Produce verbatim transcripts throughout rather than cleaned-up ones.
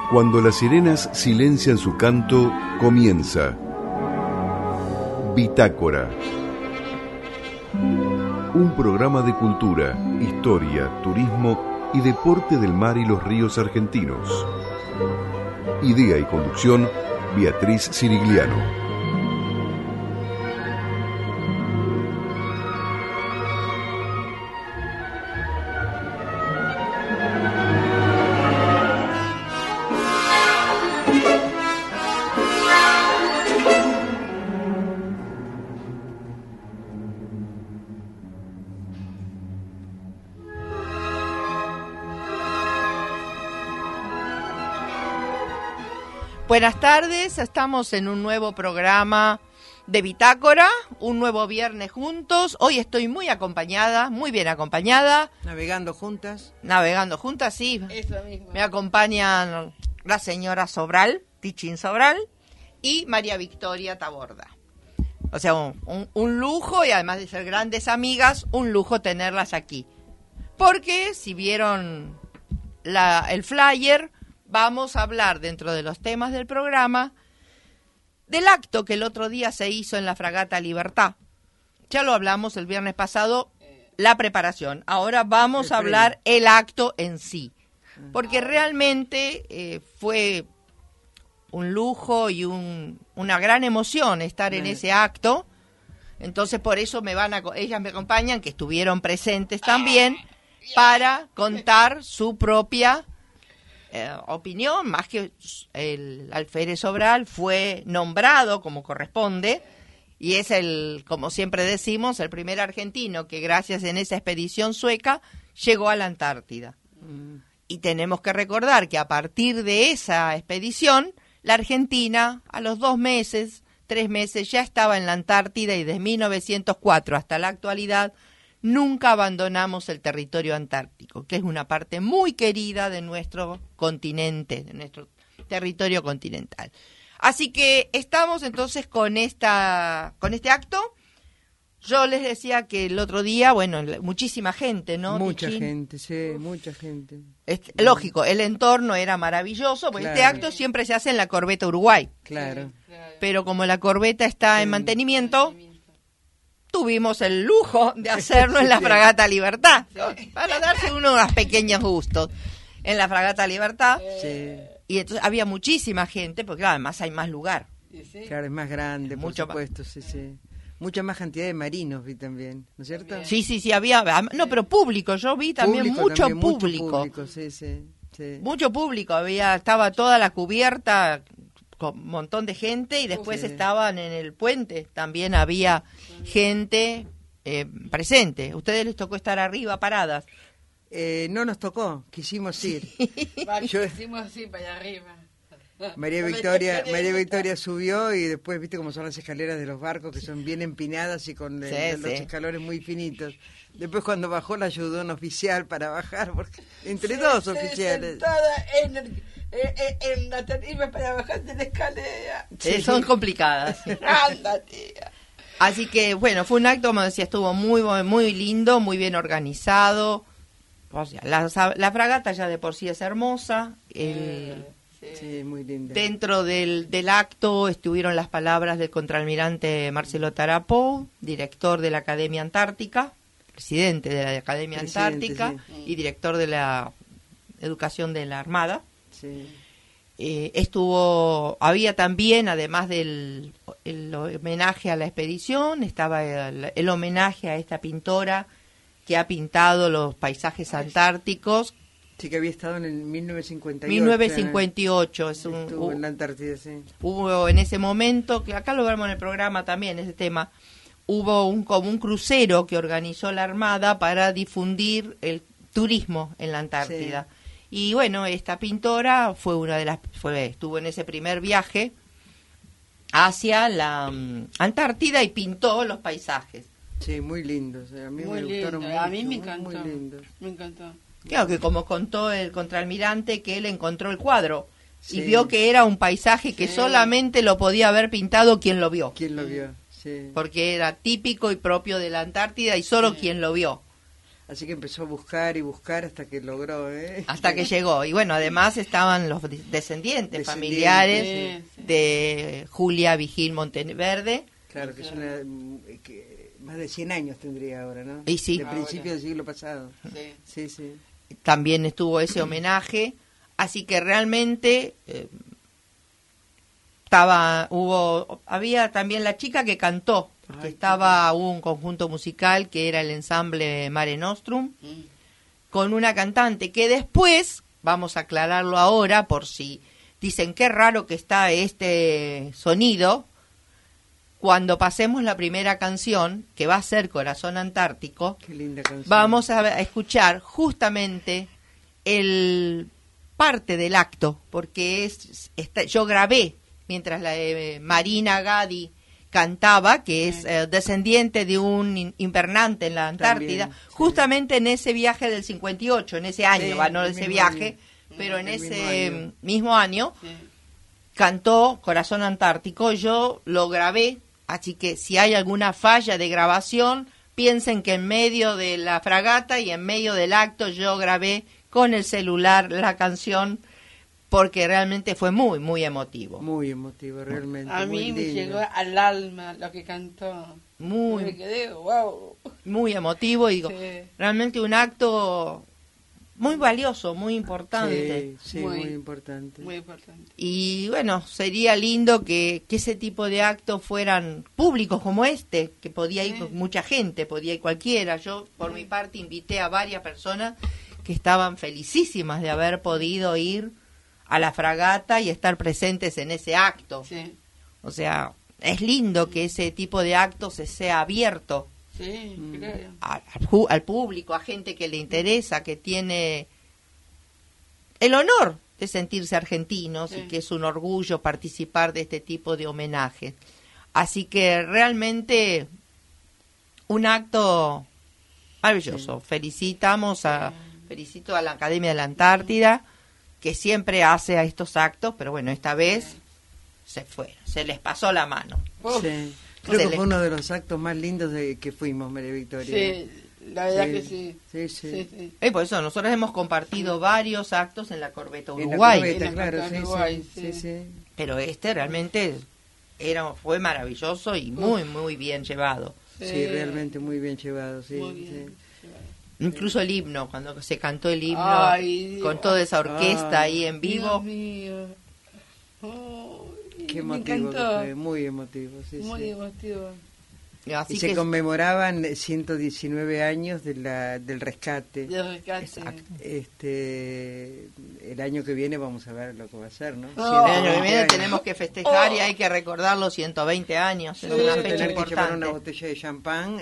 Cuando las sirenas silencian su canto, comienza Bitácora. Un programa de cultura, historia, turismo y deporte del mar y los ríos argentinos. Idea y conducción, Beatriz Cirigliano. Buenas tardes, estamos en un nuevo programa de Bitácora, un nuevo viernes juntos. Hoy estoy muy acompañada, muy bien acompañada. Navegando juntas. Navegando juntas, sí. Eso mismo. Me acompañan la señora Sobral, Tichín Sobral, y María Victoria Taborda. O sea, un, un, un lujo, y además de ser grandes amigas, un lujo tenerlas aquí. Porque si vieron la, el flyer, vamos a hablar dentro de los temas del programa del acto que el otro día se hizo en la Fragata Libertad. Ya lo hablamos el viernes pasado, la preparación. Ahora vamos a hablar el acto en sí. Porque realmente eh, fue un lujo y un, una gran emoción estar en ese acto. Entonces por eso me van a, ellas me acompañan, que estuvieron presentes también, para contar su propia Eh, opinión, más que el alférez Sobral fue nombrado como corresponde y es el, como siempre decimos, el primer argentino que gracias en esa expedición sueca llegó a la Antártida. Mm. Y tenemos que recordar que a partir de esa expedición, la Argentina a los dos meses, tres meses ya estaba en la Antártida y desde mil novecientos cuatro hasta la actualidad nunca abandonamos el territorio antártico, que es una parte muy querida de nuestro continente, de nuestro territorio continental. Así que estamos entonces con esta, con este acto. Yo les decía que el otro día, bueno, muchísima gente, ¿no? Mucha Tichín? gente, sí, mucha gente. Es, lógico, el entorno era maravilloso, porque Claro. este acto siempre se hace en la corbeta Uruguay. Claro. Pero como la corbeta está en mantenimiento, tuvimos el lujo de hacerlo en la Fragata Libertad, sí, para darse unos pequeños gustos en la Fragata Libertad. Sí. Y entonces había muchísima gente, porque claro, además hay más lugar. Claro, es más grande, por Mucho supuesto, sí, sí. Mucha más cantidad de marinos vi también, ¿no es cierto? Sí, sí, sí, había, no, pero público, yo vi también Público mucho también, público. Mucho público, sí, sí, sí. Mucho público, había, estaba toda la cubierta con un montón de gente y después Sí. estaban en el puente, también había gente eh, presente. ¿Ustedes les tocó estar arriba paradas? Eh, no nos tocó, quisimos ir. Yo quisimos así para allá arriba. María Victoria, María Victoria subió y después viste cómo son las escaleras de los barcos, que son bien empinadas y con Sí, eh, los sí. escalones muy finitos. Después cuando bajó la ayudó un oficial para bajar, porque entre dos Se- se oficiales. sentada en, el, eh, eh, en la tarima para bajar de la escalera. Eh, son complicadas. Anda, tía. Así que, bueno, fue un acto, como decía, estuvo muy muy lindo, muy bien organizado. O sea, la, la fragata ya de por sí es hermosa. El, Sí, muy linda. dentro del, del acto estuvieron las palabras del contraalmirante Marcelo Tarapo, director de la Academia Antártica, presidente de la Academia Presidente, Antártica sí. y director de la Educación de la Armada. Sí. Eh, estuvo, había también, además del el homenaje a la expedición, estaba el, el homenaje a esta pintora que ha pintado los paisajes antárticos. Sí, que había estado en el mil novecientos cincuenta y ocho. mil novecientos cincuenta y ocho, es un, Estuvo en la Antártida, sí. hubo en ese momento, que acá lo vemos en el programa también, ese tema, hubo un como un crucero que organizó la Armada para difundir el turismo en la Antártida. Sí. Y bueno, esta pintora fue una de las, fue, estuvo en ese primer viaje hacia la um, Antártida y pintó los paisajes. Sí, muy lindos. A mí Muy me lindo, gustaron a mucho, mí me muy, encantó. Muy lindos. Me encantó. Claro que como contó el contraalmirante que él encontró el cuadro Sí. y vio que era un paisaje que Sí. solamente lo podía haber pintado quien lo vio. ¿Quién lo vio? Sí. Porque era típico y propio de la Antártida y solo Sí. quien lo vio. Así que empezó a buscar y buscar hasta que logró, ¿eh? Hasta que llegó. Y bueno, además estaban los descendientes, Descendientes, familiares sí, sí. de Julia Vigil Monteverde. Claro, que es una... que más de cien años tendría ahora, ¿no? Y sí. De Ahora. principio del siglo pasado. Sí. Sí, sí. También estuvo ese homenaje. Así que realmente eh, estaba, hubo, había también la chica que cantó, porque Ay, estaba hubo un conjunto musical que era el ensamble Mare Nostrum, Mm. con una cantante que después, vamos a aclararlo ahora por si dicen qué raro que está este sonido, cuando pasemos la primera canción, que va a ser Corazón Antártico, Qué linda canción. vamos a, a escuchar justamente el parte del acto, porque es está, yo grabé mientras la eh, Marina Gadi cantaba, que es eh, descendiente de un in- invernante en la Antártida, También, sí. justamente en ese viaje del cincuenta y ocho, en ese año, Sí, va, no el ese mismo viaje, año. pero en El ese mismo año. mismo año Sí. cantó Corazón Antártico. Yo lo grabé, así que si hay alguna falla de grabación, piensen que en medio de la fragata y en medio del acto yo grabé con el celular la canción, porque realmente fue muy, muy emotivo. Muy emotivo, realmente. A muy mí me lindo. llegó al alma lo que cantó. Me Muy, quedé, wow. muy emotivo y digo, Sí. realmente un acto muy valioso, muy importante. Sí, sí, Muy- muy, importante. Muy importante. Y bueno, sería lindo que, que ese tipo de actos fueran públicos como este, que podía ir Sí. mucha gente, podía ir cualquiera. Yo, por mi parte, invité a varias personas que estaban felicísimas de haber podido ir a la fragata y estar presentes en ese acto. Sí, O sea, es lindo que ese tipo de actos se sea abierto sí, Mm. claro. a- al, ju- al público, a gente que le interesa, que tiene el honor de sentirse argentinos Sí. y que es un orgullo participar de este tipo de homenaje. Así que realmente un acto maravilloso. Felicitamos a felicito a la Academia de la Antártida, que siempre hace a estos actos, pero bueno, esta vez se fue, se les pasó la mano. Uf, Sí. Creo Se que le- fue uno de los actos más lindos de que fuimos, María Victoria. sí, la verdad Sí, que sí. sí, sí. Sí, sí. Y por eso nosotros hemos compartido varios actos en la Corbeta En la Uruguay. corbeta, En la claro, corbeta sí, Uruguay, sí, sí, sí. sí. Pero este realmente era fue maravilloso y muy muy bien llevado. Sí, realmente muy bien llevado, sí. Muy bien. Incluso el himno, cuando se cantó el himno Ay, Dios. con toda esa orquesta Ah, ahí en vivo, Dios mío. Oh, Qué me emotivo que encantó. fue, muy emotivo, sí, Muy sí. emotivo. así Y se que conmemoraban ciento diecinueve años de la, del rescate. De rescate. Exacto. Este, el año que viene vamos a ver lo que va a ser, ¿no? Oh. el año que ciento veinte viene años. tenemos que festejar y Oh. hay que recordar los ciento veinte años, es Sí. una Vamos a fecha tener que llevar una importante botella de champán.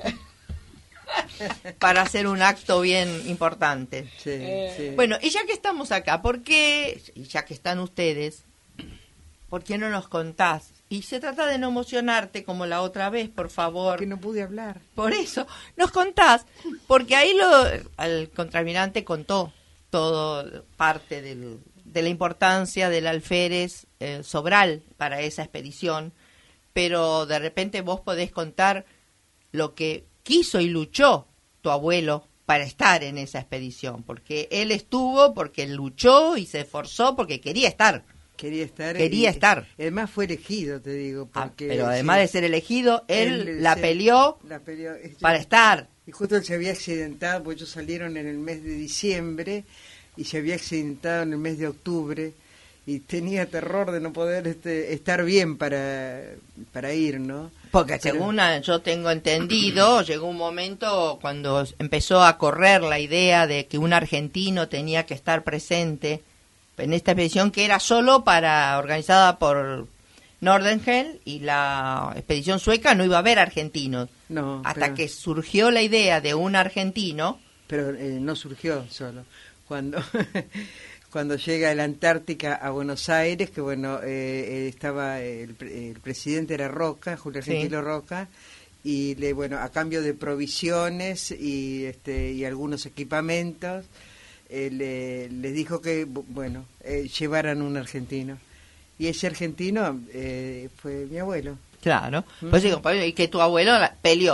para hacer un acto bien importante. Sí, Eh, sí. Bueno, y ya que estamos acá, ¿por qué, y ya que están ustedes, por qué no nos contás? Y se trata de no emocionarte como la otra vez, por favor. que no pude hablar. Por eso, nos contás, porque ahí lo, el contraalmirante contó todo parte del, de la importancia del alférez eh, Sobral para esa expedición, pero de repente vos podés contar lo que quiso y luchó tu abuelo para estar en esa expedición, porque él estuvo, porque él luchó y se esforzó, porque quería estar. Quería estar. Quería y- estar. Además fue elegido, te digo. Ah, Porque, pero además sí, de ser elegido, él, la se- peleó la peleó, eh, para estar. Y justo él se había accidentado, porque ellos salieron en el mes de diciembre y se había accidentado en el mes de octubre y tenía terror de no poder este, estar bien para, para ir, ¿no? Porque Pero- según a- yo tengo entendido, llegó un momento cuando empezó a correr la idea de que un argentino tenía que estar presente en esta expedición que era solo para organizada por Nordenhel, y la expedición sueca no iba a haber argentinos. No, Hasta pero- que surgió la idea de un argentino. pero eh, no surgió solo. Cuando cuando llega a la Antártica a Buenos Aires, que bueno, eh, eh, estaba el, pre- el presidente era Roca, Julio Sí. Argentino Roca, y le bueno, a cambio de provisiones y este y algunos equipamientos, eh, le, les dijo que bu- bueno, eh, llevaran un argentino. Y ese argentino eh, fue mi abuelo. Claro. Mm. Pues digo, pues, y que tu abuelo la- peleó.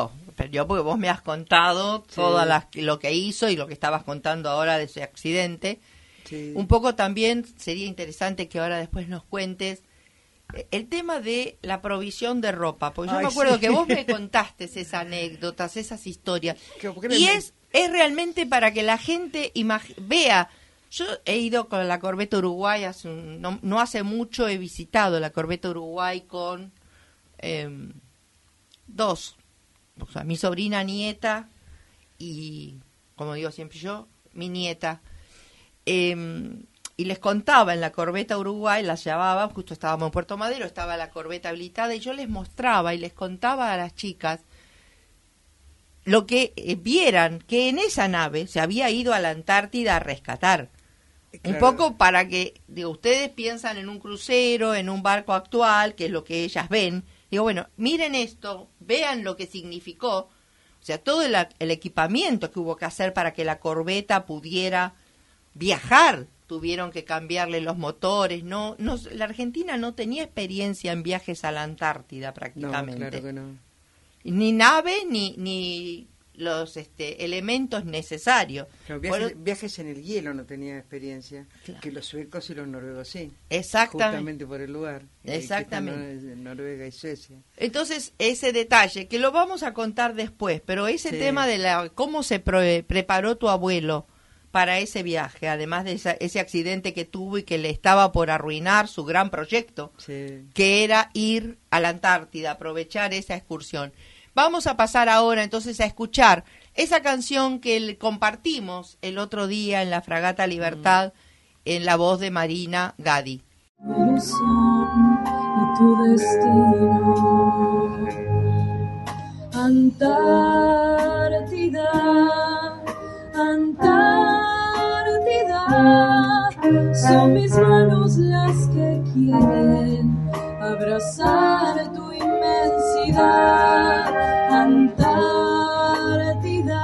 yo porque vos me has contado Sí. todo lo que hizo y lo que estabas contando ahora de ese accidente. Sí. Un poco también sería interesante que ahora después nos cuentes eh, el tema de la provisión de ropa, porque yo Ay, me acuerdo sí. que vos me contaste esas anécdotas, esas historias, Que- porque y me- es, es realmente para que la gente imag- vea. Yo he ido con la Corbeta Uruguay, hace un- no, no hace mucho he visitado la Corbeta Uruguay con eh, dos, o sea, mi sobrina nieta y, como digo siempre yo, mi nieta. Eh, y les contaba en la Corbeta Uruguay, las llevaba, justo estábamos en Puerto Madero, estaba la corbeta habilitada y yo les mostraba y les contaba a las chicas lo que eh, vieran que en esa nave se había ido a la Antártida a rescatar. Un Claro. poco para que, digo, ustedes piensan en un crucero, en un barco actual, que es lo que ellas ven. Digo, bueno, miren esto, vean lo que significó, o sea, todo el, el equipamiento que hubo que hacer para que la corbeta pudiera viajar. Tuvieron que cambiarle los motores, no, no, la Argentina no tenía experiencia en viajes a la Antártida No, prácticamente. claro que no. Ni nave, ni, ni los este, elementos necesarios. Claro, Por- viajes, viajes en el hielo no tenía experiencia, Claro. que los suecos y los noruegos sí. Exactamente. Justamente por el lugar. eh, que Exactamente. están en Noruega y Suecia. Entonces, ese detalle, que lo vamos a contar después, pero ese Sí. tema de la cómo se pre- preparó tu abuelo para ese viaje, además de esa- ese accidente que tuvo y que le estaba por arruinar su gran proyecto, Sí. que era ir a la Antártida, aprovechar esa excursión. Vamos a pasar ahora entonces a escuchar esa canción que le compartimos el otro día en la Fragata Libertad, en la voz de Marina Gadi. Ilusión y tu destino. Antártida, Antártida, son mis manos las que quieren abrazar tu inmensidad. Antártida,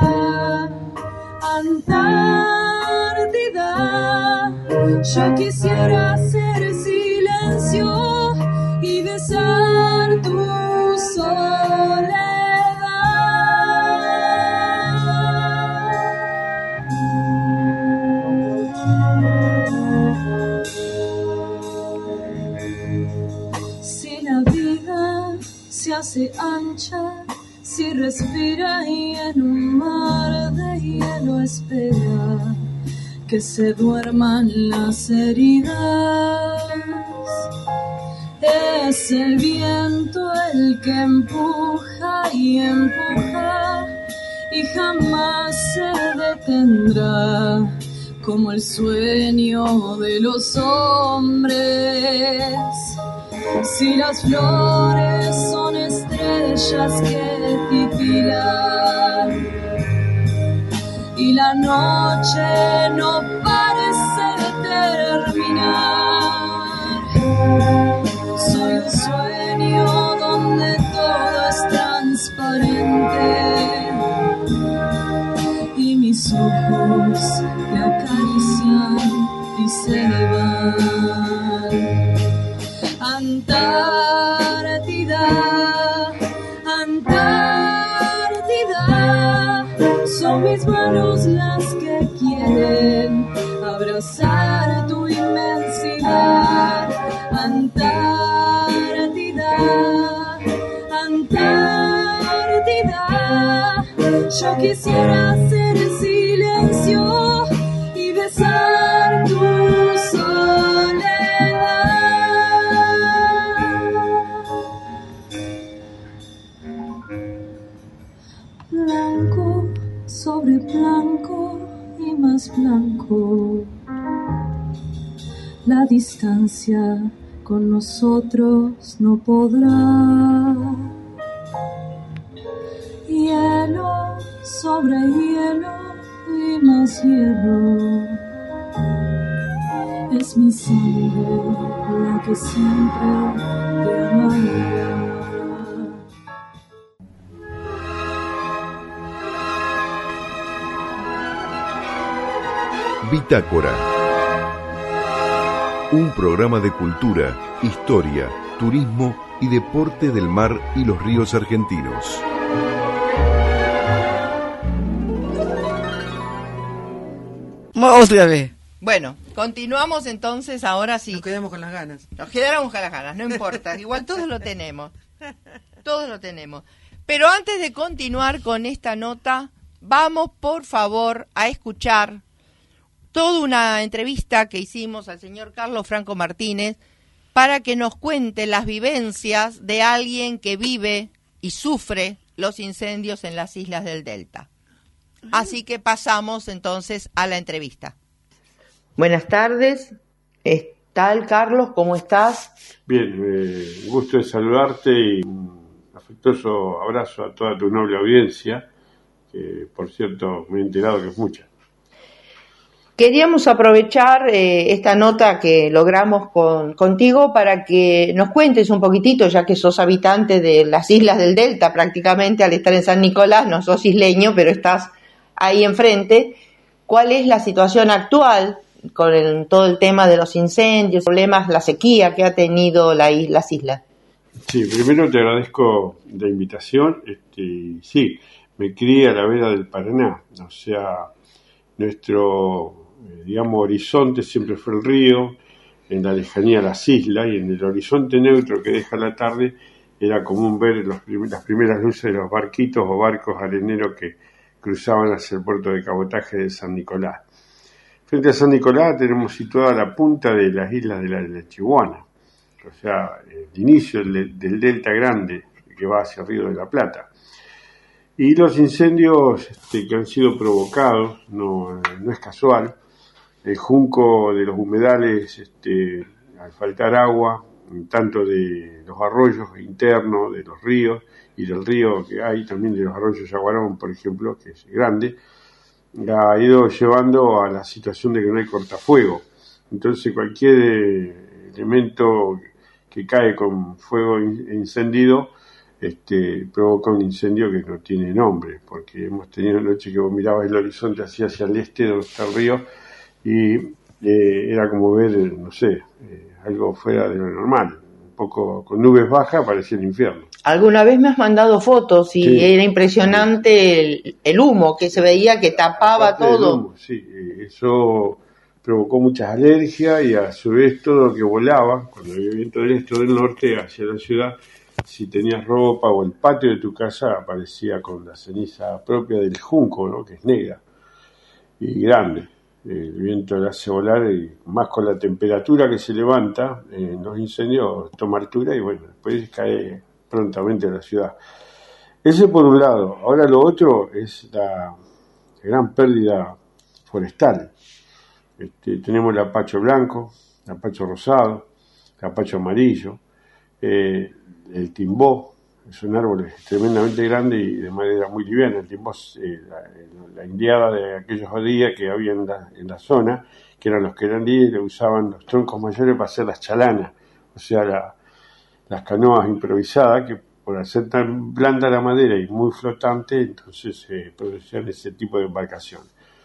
Antártida, yo quisiera hacer silencio y besar tu soledad. Si la vida se hace ancha, si respira y en un mar de hielo espera que se duerman las heridas. Es el viento el que empuja y empuja y jamás se detendrá, como el sueño de los hombres. Si las flores son estrellas que titilan y la noche no parece terminar, soy un sueño donde todo es transparente y mis ojos te acarician y se van. Antártida, Antártida, son mis manos las que quieren abrazar tu inmensidad. Antártida, Antártida, yo quisiera hacer silencio y besar tu soledad. Blanco sobre blanco y más blanco, la distancia con nosotros no podrá. Hielo sobre hielo y más hielo, es mi sangre la que siempre te amará. Bitácora. Un programa de cultura, historia, turismo y deporte del mar y los ríos argentinos. otra vez. Bueno, continuamos entonces, ahora sí. Nos quedamos con las ganas. Nos quedáramos con las ganas, no importa, igual todos lo tenemos, todos lo tenemos. Pero antes de continuar con esta nota, vamos por favor a escuchar toda una entrevista que hicimos al señor Carlos Franco Martínez para que nos cuente las vivencias de alguien que vive y sufre los incendios en las islas del Delta. Así que pasamos entonces a la entrevista. Buenas tardes, ¿qué tal Carlos? ¿Cómo estás? Bien, eh, gusto de saludarte y un afectuoso abrazo a toda tu noble audiencia, que por cierto me he enterado que es mucha. Queríamos aprovechar eh, esta nota que logramos con, contigo para que nos cuentes un poquitito, ya que sos habitante de las islas del Delta prácticamente, al estar en San Nicolás, no sos isleño, pero estás ahí enfrente. ¿Cuál es la situación actual con el, todo el tema de los incendios, problemas, la sequía que ha tenido la, las islas? Sí, primero te agradezco la invitación. Este, sí, me crié a la vera del Paraná, o sea, nuestro, eh, digamos, horizonte siempre fue el río, en la lejanía las islas, y en el horizonte neutro que deja la tarde era común ver los prim- las primeras luces de los barquitos o barcos areneros que cruzaban hacia el puerto de cabotaje de San Nicolás. Frente a San Nicolás tenemos situada la punta de las islas de la Lechihuana, o sea, el inicio del, del delta grande que va hacia el Río de la Plata. Y los incendios este, que han sido provocados, no, no es casual, el junco de los humedales, este, al faltar agua, tanto de los arroyos internos, de los ríos, y del río que hay, también de los arroyos Yaguarón, por ejemplo, que es grande, ha ido llevando a la situación de que no hay cortafuego. Entonces cualquier eh, elemento que cae con fuego encendido este, provoca un incendio que no tiene nombre, porque hemos tenido noche que vos mirabas el horizonte hacia, hacia el este, donde está el río, y eh, era como ver, no sé, eh, algo fuera de lo normal. Un poco con nubes bajas parecía el infierno. Alguna vez me has mandado fotos y Sí. era impresionante el, el humo que se veía que tapaba Aparte del todo. humo, sí, eh, eso provocó muchas alergias y a su vez todo lo que volaba, cuando había viento del este o del norte hacia la ciudad, si tenías ropa o el patio de tu casa aparecía con la ceniza propia del junco, ¿no? Que es negra y grande. El viento la hace volar y más con la temperatura que se levanta en los incendios toma altura y bueno, después cae prontamente a la ciudad. Ese por un lado. Ahora lo otro es la gran pérdida forestal. Este, tenemos el apacho blanco, el apacho rosado, el apacho amarillo, eh, el timbó. Son árboles tremendamente grandes y de madera muy liviana. El timbó es eh, la, la indiada de aquellos días que había en la, en la zona, que eran los que eran líderes, usaban los troncos mayores para hacer las chalanas, o sea, la, las canoas improvisadas, que por ser tan blanda la madera y muy flotante, entonces se eh, producían ese tipo de embarcación.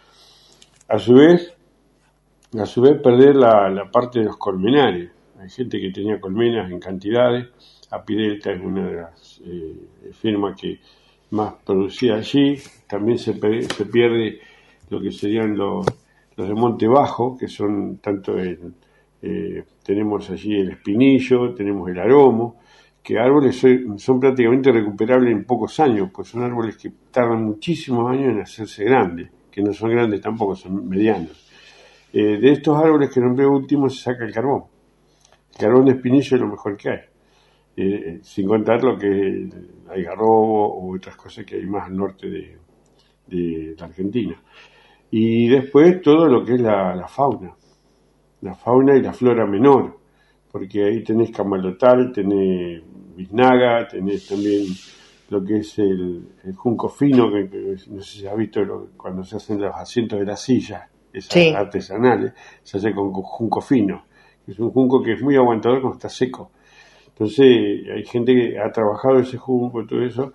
A su vez, a su vez perder la, la parte de los colmenares. Hay gente que tenía colmenas en cantidades. Apidelta es una de las eh, firmas que más producía allí. También se, se pierde lo que serían los, los de Monte Bajo, que son tanto el, eh, tenemos allí el espinillo, tenemos el aromo, que árboles son, son prácticamente recuperables en pocos años, pues son árboles que tardan muchísimos años en hacerse grandes, que no son grandes tampoco, son medianos. Eh, de estos árboles que nombré último se saca el carbón. El carbón de espinillo es lo mejor que hay. Eh, sin contar lo que es el algarrobo u otras cosas que hay más al norte de, de la Argentina. Y después todo lo que es la, la fauna, la fauna y la flora menor, porque ahí tenés camalotal, tenés biznaga, tenés también lo que es el, el junco fino, que, que no sé si has visto lo, cuando se hacen los asientos de las sillas, esas sí. artesanales, se hace con junco fino, que es un junco que es muy aguantador cuando está seco. Entonces hay gente que ha trabajado ese junco y todo eso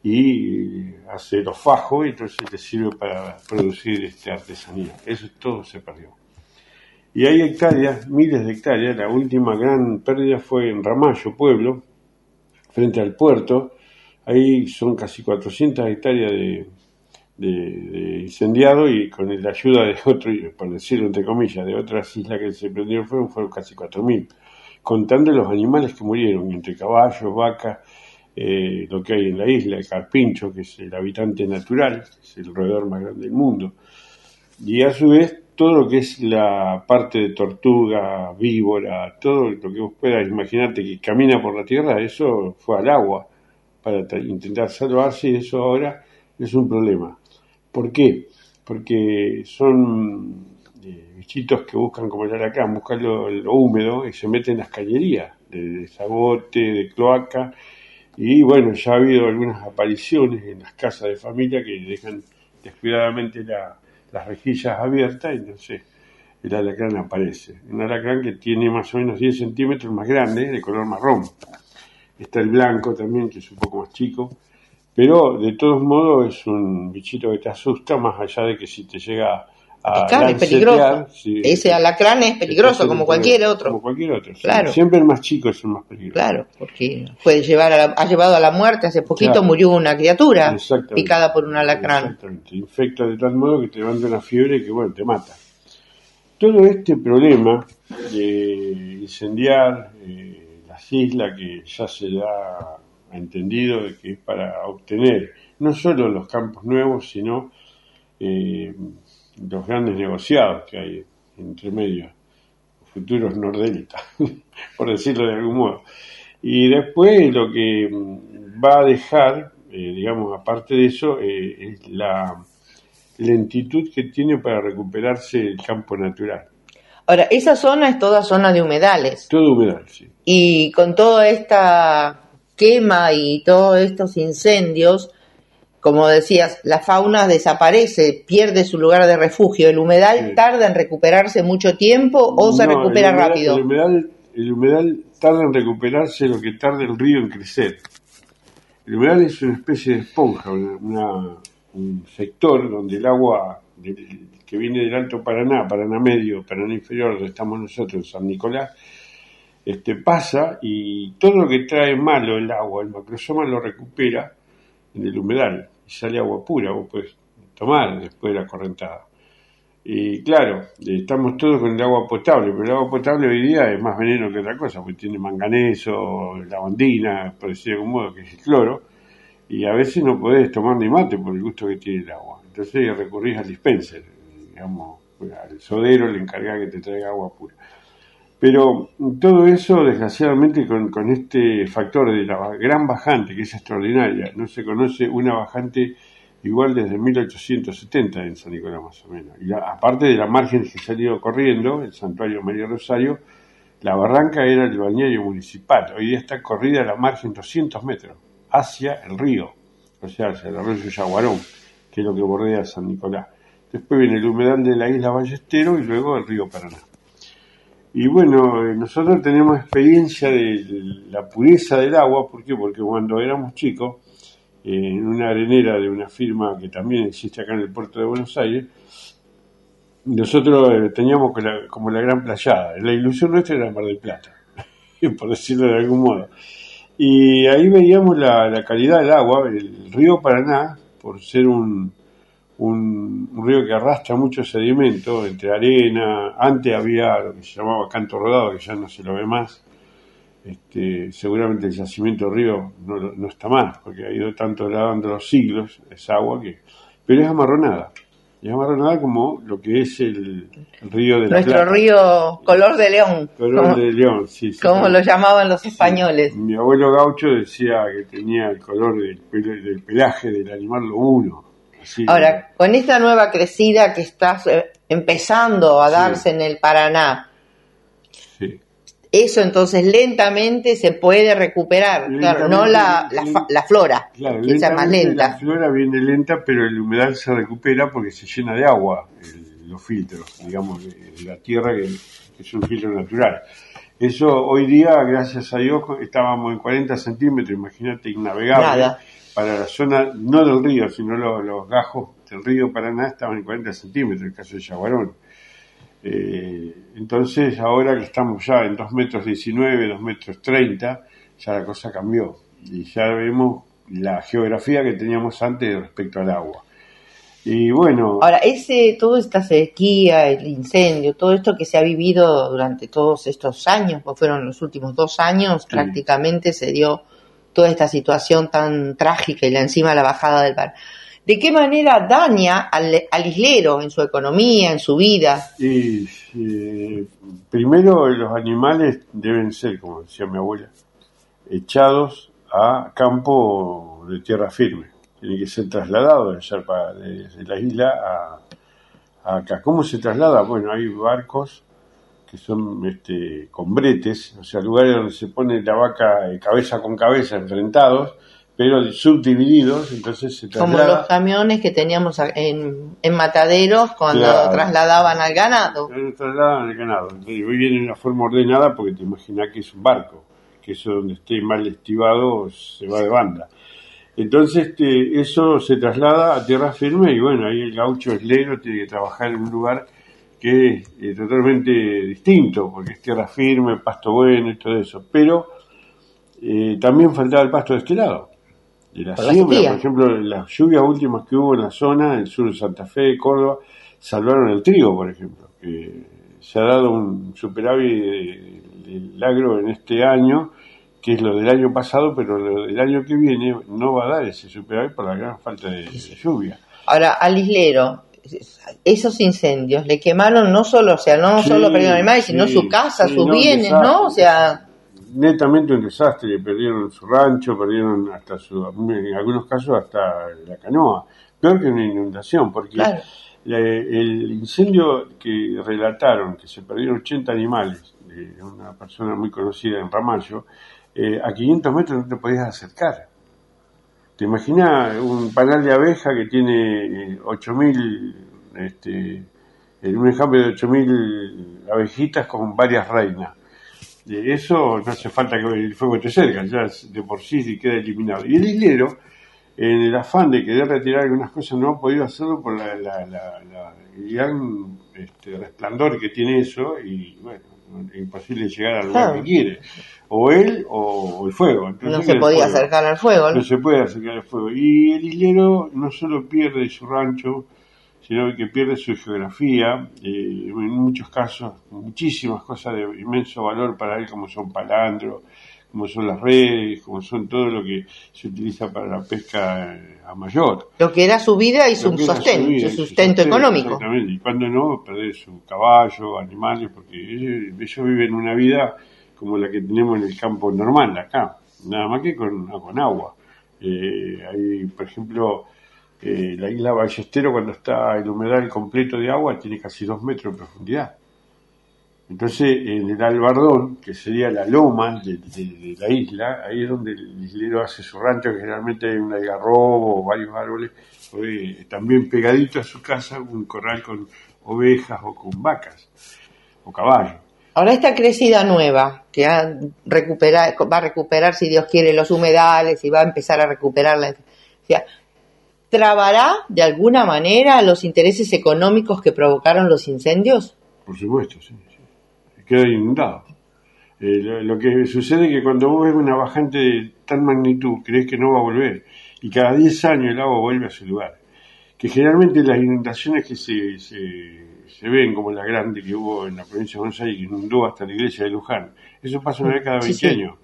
y hace los fajos y entonces te sirve para producir este artesanía. Eso todo se perdió. Y hay hectáreas, miles de hectáreas. La última gran pérdida fue en Ramallo, pueblo, frente al puerto. Ahí son casi cuatrocientas hectáreas de, de, de incendiado, y con la ayuda de otro, por decirlo entre comillas, de otras islas que se prendieron fuego, fueron casi cuatro mil, contando los animales que murieron, entre caballos, vacas, eh, lo que hay en la isla, el carpincho, que es el habitante natural, es el roedor más grande del mundo, y a su vez todo lo que es la parte de tortuga, víbora, todo lo que vos puedas imaginarte que camina por la tierra, eso fue al agua para intentar salvarse, y eso ahora es un problema. ¿Por qué? Porque son eh, bichitos que buscan, como el alacrán, buscan lo, lo húmedo y se meten en las cañerías de desagote, de cloaca, y bueno, ya ha habido algunas apariciones en las casas de familia que dejan descuidadamente la las rejillas abiertas y no sé, el alacrán aparece. Un alacrán que tiene más o menos diez centímetros más grande, de color marrón. Está el blanco también, que es un poco más chico, pero de todos modos es un bichito que te asusta, más allá de que si te llega a claro, es peligroso. Sí, ese alacrán es peligroso, como cualquier otro. Como cualquier otro, sí. Claro. Siempre el más chico es el más peligroso. Claro, porque puede llevar a la, ha llevado a la muerte. Hace poquito claro. murió una criatura picada por un alacrán. Exactamente, infecta de tal modo que te levanta una fiebre que, bueno, te mata. Todo este problema de incendiar eh, las islas, que ya se da entendido de que es para obtener no solo los campos nuevos, sino eh, los grandes negociados que hay entre medio, futuros Nordelta, por decirlo de algún modo. Y después lo que va a dejar, eh, digamos, aparte de eso, eh, es la lentitud que tiene para recuperarse el campo natural. Ahora, esa zona es toda zona de humedales. Todo humedal, sí. Y con toda esta quema y todos estos incendios, como decías, la fauna desaparece, pierde su lugar de refugio. ¿El humedal sí. tarda en recuperarse mucho tiempo o se no, recupera el humedal, rápido? El humedal, el humedal tarda en recuperarse lo que tarda el río en crecer. El humedal es una especie de esponja, una, un sector donde el agua de, que viene del Alto Paraná, Paraná Medio, Paraná Inferior, donde estamos nosotros, San Nicolás, este, pasa, y todo lo que trae malo el agua, el macrosoma lo recupera en el humedal y sale agua pura, vos podés tomar después de la correntada. Y claro, estamos todos con el agua potable, pero el agua potable hoy día es más veneno que otra cosa, porque tiene manganeso, lavandina, por decir de algún modo, que es el cloro, y a veces no podés tomar ni mate por el gusto que tiene el agua. Entonces recurrís al dispenser, digamos, al sodero, le encargás que te traiga agua pura. Pero todo eso, desgraciadamente, con, con este factor de la gran bajante, que es extraordinaria, no se conoce una bajante igual desde mil ochocientos setenta en San Nicolás, más o menos. Y la, aparte de la margen que se ha ido corriendo, el santuario María Rosario, la barranca era el balneario municipal. Hoy día está corrida la margen doscientos metros hacia el río, o sea, hacia el arroyo Yaguarón, que es lo que bordea San Nicolás. Después viene el humedal de la isla Ballestero y luego el río Paraná. Y bueno, nosotros tenemos experiencia de la pureza del agua. ¿Por qué? Porque cuando éramos chicos, eh, en una arenera de una firma que también existe acá en el puerto de Buenos Aires, nosotros eh, teníamos como la, como la gran playada. La ilusión nuestra era Mar del Plata, por decirlo de algún modo. Y ahí veíamos la, la calidad del agua. El río Paraná, por ser un... Un, un río que arrastra mucho sedimento entre arena. Antes había lo que se llamaba canto rodado, que ya no se lo ve más. Este, seguramente el yacimiento del río no, no está más, porque ha ido tanto lavando los siglos esa agua, que pero es amarronada. Es amarronada como lo que es el, el río de la Nuestro Plata. Río Color de León. Color como, de León, sí. sí como claro. lo llamaban los españoles. Sí. Mi abuelo Gaucho decía que tenía el color del, pel- del pelaje del animal lobuno. Sí, Ahora, con esta nueva crecida que estás eh, empezando a darse sí. en el Paraná, sí. eso entonces lentamente se puede recuperar, claro, no la, la, la flora, claro, que es más lenta. La flora viene lenta, pero el humedal se recupera porque se llena de agua, el, los filtros, digamos, de, de la tierra, que, que es un filtro natural. Eso hoy día, gracias a Dios, estábamos en cuarenta centímetros, imagínate, innavegable. Nada. Para la zona, no del río, sino los, los gajos del río Paraná estaban en cuarenta centímetros, en el caso de Yaguarón. Eh, entonces, ahora que estamos ya en dos metros diecinueve, dos metros treinta, ya la cosa cambió. Y ya vemos la geografía que teníamos antes respecto al agua. Y bueno, Ahora, ese, toda esta sequía, el incendio, todo esto que se ha vivido durante todos estos años, o fueron los últimos dos años, Sí. prácticamente se dio toda esta situación tan trágica y la encima la bajada del mar. ¿De qué manera daña al, al islero en su economía, en su vida? y, eh, primero los animales deben ser, como decía mi abuela, echados a campo de tierra firme. Tienen que ser trasladados de, ser para- de- de la isla a, a acá. ¿Cómo se traslada? Bueno, hay barcos que son este, con bretes, o sea, lugares donde se pone la vaca eh, cabeza con cabeza enfrentados, pero subdivididos, entonces se Como traslada. los camiones que teníamos a- en, en mataderos cuando Claro. trasladaban al ganado. Se trasladan el ganado. Entonces, hoy viene de una forma ordenada porque te imaginas que es un barco, que eso donde esté mal estivado se va de banda. Entonces este, eso se traslada a tierra firme y bueno, ahí el gaucho islero tiene que trabajar en un lugar que es eh, totalmente distinto, porque es tierra firme, pasto bueno y todo eso. Pero eh, también faltaba el pasto de este lado. De la Por la siembra, sequía. por ejemplo, las lluvias últimas que hubo en la zona, en el sur de Santa Fe, Córdoba, salvaron el trigo, por ejemplo, que se ha dado un superávit de- del agro en este año, que es lo del año pasado, pero lo del año que viene no va a dar ese superávit por la gran falta de, de lluvia. Ahora, al islero, esos incendios le quemaron no solo, o sea, no Sí, solo perdieron animales, sí, sino su casa, sí, sus no, un bienes, desastre. ¿no? O sea, Netamente un desastre, perdieron su rancho, perdieron hasta su, en algunos casos hasta la canoa, peor que una inundación, porque claro. la- el incendio que relataron, que se perdieron ochenta animales, de una persona muy conocida en Ramallo, eh, a quinientos metros no te podías acercar. ¿Te imaginas un panal de abeja que tiene eh, ocho mil, este, en un enjambre de ocho mil abejitas con varias reinas? De eso no hace falta que el fuego esté cerca, ya de por sí se queda eliminado. Y el islero, en el afán de querer retirar algunas cosas, no ha podido hacerlo por la, la, la, la- el gran este, resplandor que tiene eso, y bueno, es imposible llegar al lugar Claro. que quiere. O él o, o el fuego. Entonces, No se el podía fuego. acercar al fuego, ¿no? No se puede acercar al fuego. Y el islero no solo pierde su rancho, sino que pierde su geografía, eh, en muchos casos, muchísimas cosas de inmenso valor para él, como son palandros, como son las redes, como son todo lo que se utiliza para la pesca eh, a mayor. Lo que era su vida y Lo su que era sostén, su vida su y su sustento sustento, económico. Exactamente, y cuando no, perder su caballo, animales, porque ellos, ellos viven una vida como la que tenemos en el campo normal, acá, nada más que con, con agua. Eh, hay, por ejemplo, eh, la isla Ballestero, cuando está el humedal completo de agua, tiene casi dos metros de profundidad. Entonces, en el Albardón, que sería la loma de, de- de la isla, ahí es donde el islero hace su rancho, que generalmente hay un algarrobo o varios árboles, eh, también pegadito a su casa, un corral con ovejas o con vacas o caballos. Ahora esta crecida nueva, que ha recuperar, va a recuperar, si Dios quiere, los humedales y va a empezar a recuperar la... O sea, ¿trabará de alguna manera los intereses económicos que provocaron los incendios? Por supuesto, sí, sí. Queda inundado. Eh, lo, lo que sucede es que cuando vos ves una bajante de tal magnitud, crees que no va a volver. Y cada diez años el agua vuelve a su lugar. Que generalmente las inundaciones que se, se, se ven, como la grande que hubo en la provincia de Buenos Aires, que inundó hasta la iglesia de Luján, eso pasa una vez cada Sí, veinte sí. años.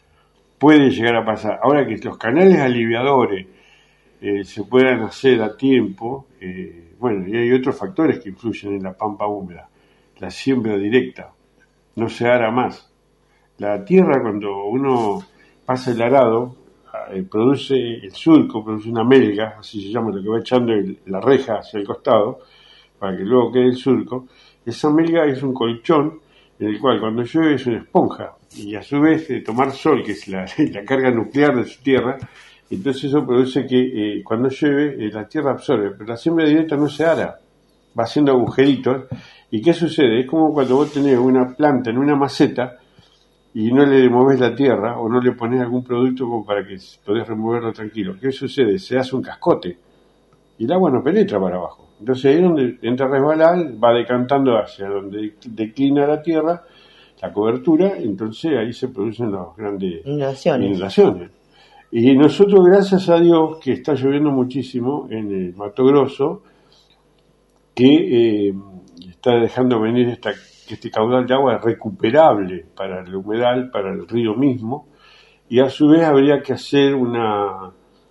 Puede llegar a pasar. Ahora que los canales aliviadores eh, se puedan hacer a tiempo, eh, bueno, y hay otros factores que influyen en la pampa húmeda. La siembra directa, no se ara más. La tierra, cuando uno pasa el arado, eh, produce el surco, produce una melga, así se llama, lo que va echando el- la reja hacia el costado, para que luego quede el surco. Esa melga es un colchón en el cual cuando llueve es una esponja, y a su vez de tomar sol, que es la, la carga nuclear de su tierra, entonces eso produce que eh, cuando llueve eh, la tierra absorbe, pero la siembra directa no se ara, va haciendo agujeritos. ¿Y qué sucede? Es como cuando vos tenés una planta en una maceta y no le removés la tierra o no le pones algún producto como para que podés removerlo tranquilo. ¿Qué sucede? Se hace un cascote y el agua no penetra para abajo. Entonces ahí es donde entra a resbalar, va decantando hacia donde declina la tierra, la cobertura, entonces ahí se producen las grandes Inundaciones. inundaciones. Y nosotros, gracias a Dios, que está lloviendo muchísimo en el Mato Grosso, que eh, está dejando venir esta, este caudal de agua recuperable para el humedal, para el río mismo, y a su vez habría que hacer una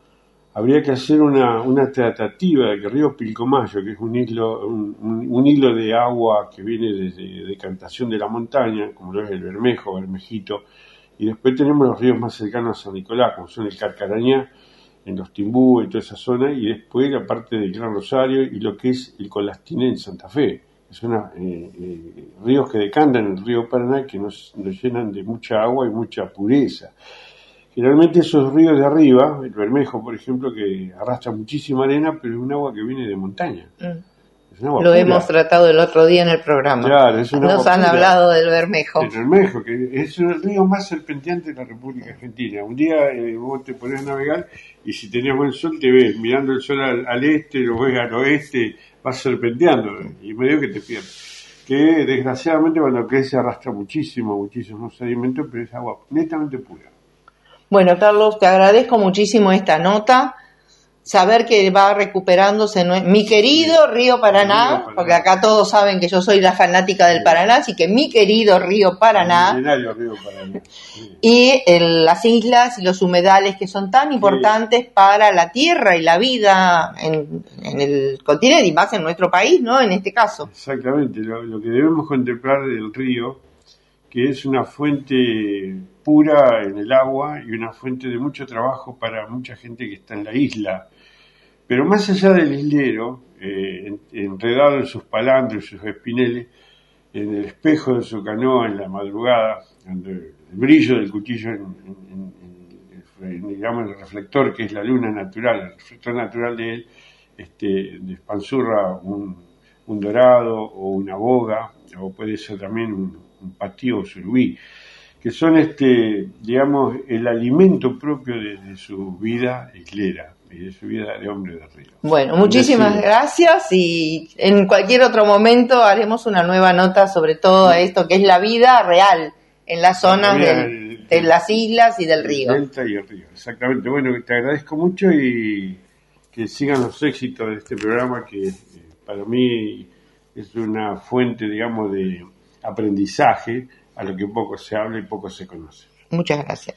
habría que hacer una, una tratativa de que el río Pilcomayo, que es un hilo, un, un, un hilo de agua que viene desde decantación de la montaña, como lo es el Bermejo, Bermejito, y después tenemos los ríos más cercanos a San Nicolás, como son el Carcarañá, en los Timbú y toda esa zona, y después la parte del Gran Rosario y lo que es el Colastiné en Santa Fe, que son eh, eh, ríos que decantan en el río Paraná, que nos, nos llenan de mucha agua y mucha pureza. Generalmente esos ríos de arriba, el Bermejo, por ejemplo, que arrastra muchísima arena, pero es un agua que viene de montaña. Mm. Es un agua Lo pura. hemos tratado el otro día en el programa. Claro, es un Nos agua han pura. hablado del Bermejo. El Bermejo, que es el río más serpenteante de la República Argentina. Un día eh, vos te pones a navegar y si tenés buen sol te ves mirando el sol al, al este, lo ves al oeste, vas serpenteando y medio que te pierdes. Que desgraciadamente cuando crece arrastra muchísimo, muchísimos sedimentos, pero es agua netamente pura. Bueno, Carlos, te agradezco muchísimo esta nota. Saber que va recuperándose nue- mi querido Río Paraná, Río Paraná, porque acá todos saben que yo soy la fanática del Paraná, así que mi querido Río Paraná, El milenario río Paraná. Sí. y el- las islas y los humedales que son tan importantes para la tierra y la vida en, en el continente y más en nuestro país, ¿no? En este caso. Exactamente, lo, lo que debemos contemplar del río, que es una fuente pura en el agua y una fuente de mucho trabajo para mucha gente que está en la isla. Pero más allá del islero, eh, en- enredado en sus palangros, sus espineles, en el espejo de su canoa en la madrugada, donde el brillo del cuchillo en, en- en- en- digamos, el reflector, que es la luna natural, el reflector natural de él, este, despanzurra un, un dorado o una boga, o puede ser también un, un patí o surubí, que son, este, digamos, el alimento propio de, de su vida islera y de su vida de hombre de río. Bueno, muchísimas Decime. gracias y en cualquier otro momento haremos una nueva nota sobre todo esto que es la vida real en las zonas vida del- del- de las islas y del río. El delta y el río, exactamente. Bueno, te agradezco mucho y que sigan los éxitos de este programa que eh, para mí es una fuente, digamos, de aprendizaje a lo que poco se habla y poco se conoce. Muchas gracias.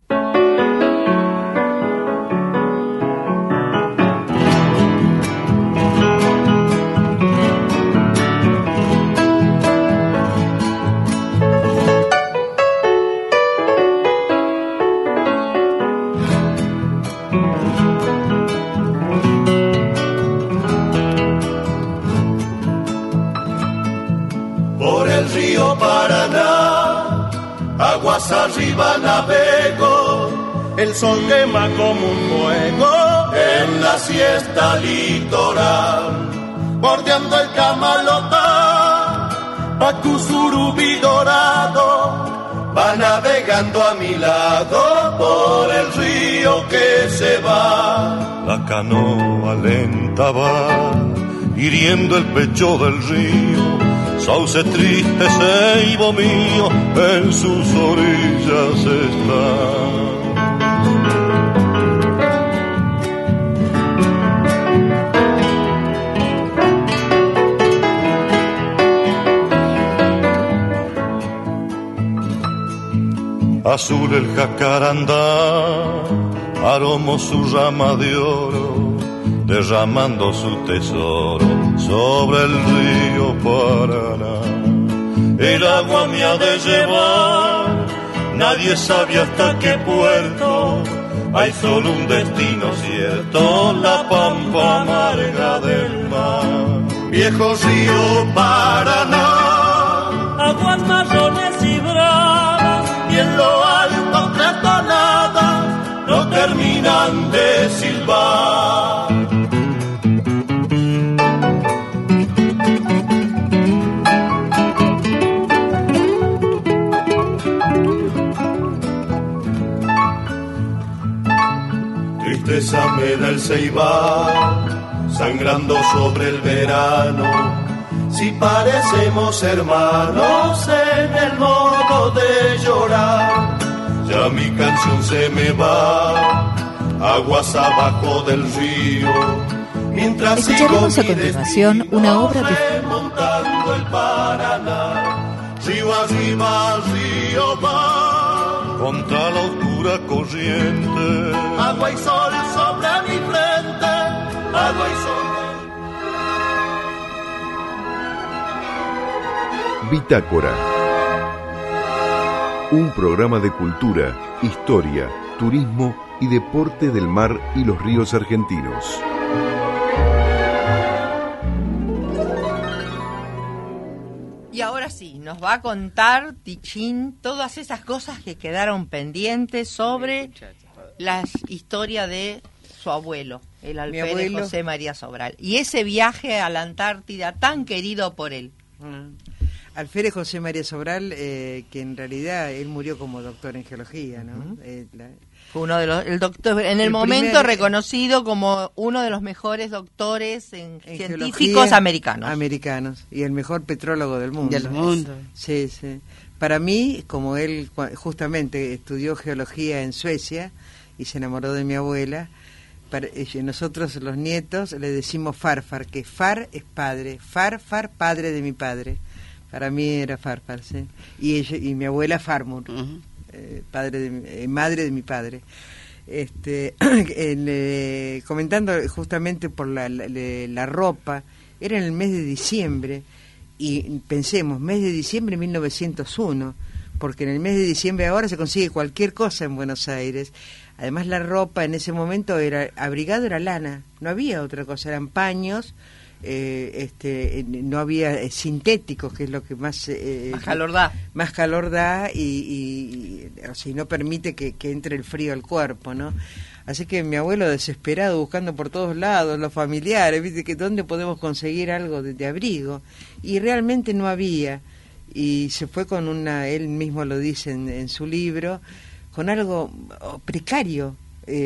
Por el río Paraná, aguas arriba navego, el sol quema como un fuego en la siesta litoral, bordeando el Camalotá, Pacuzurubí dorado, va navegando a mi lado por el río que se va. La canoa lenta va, hiriendo el pecho del río, sauce triste, ceibo mío, en sus orillas está. Azul el jacarandá, aromó su rama de oro, derramando su tesoro sobre el río Paraná. El agua me ha de llevar, nadie sabe hasta qué puerto, hay solo un destino cierto, la pampa amarga del mar. Viejo río Paraná, Aguas marrones y bravas, y en lo alto tres tonadas no terminan de silbar. Tristeza me da el ceibal, sangrando sobre el verano. Si parecemos hermanos en el modo de llorar, ya mi canción se me va, aguas abajo del río. Mientras escucharemos a continuación una obra de remontando el Paraná, río arriba, río va, contra la oscura corriente. Agua y sol sobre mi frente, agua y sol. Bitácora. Un programa de cultura, historia, turismo y deporte del mar y los ríos argentinos. Y ahora sí, nos va a contar Tichín todas esas cosas que quedaron pendientes sobre la historia de su abuelo, el alférez abuelo. José María Sobral. Y ese viaje a la Antártida tan querido por él. Ah. Alférez José María Sobral, eh, que en realidad él murió como doctor en geología, ¿no? Uh-huh. eh, la, Fue uno de los, el doctor, en el, el momento primer, reconocido como uno de los mejores doctores en, en científicos americanos. Americanos, y el mejor petrólogo del mundo. Del mundo. Sí, sí. Para mí, como él justamente estudió geología en Suecia y se enamoró de mi abuela, para, nosotros los nietos le decimos Farfar, que Far es padre, Farfar, padre de mi padre. Para mí era Farfar, sí. Y, ella, y mi abuela Farmur, uh-huh. eh, padre de mi, eh, madre de mi padre. Este, en, eh, comentando justamente por la, la, la ropa, era en el mes de diciembre, y pensemos, mes de diciembre de mil novecientos uno, porque en el mes de diciembre ahora se consigue cualquier cosa en Buenos Aires. Además la ropa en ese momento era, abrigado era lana, no había otra cosa, eran paños. Eh, este, no había eh, sintéticos, que es lo que más eh, más calor da más calor da y, y, y o sea, no permite que, que entre el frío al cuerpo, ¿no? Así que mi abuelo desesperado buscando por todos lados, los familiares, viste, que dónde podemos conseguir algo de, de abrigo, y realmente no había, y se fue con una, él mismo lo dice en, en su libro, con algo oh, precario.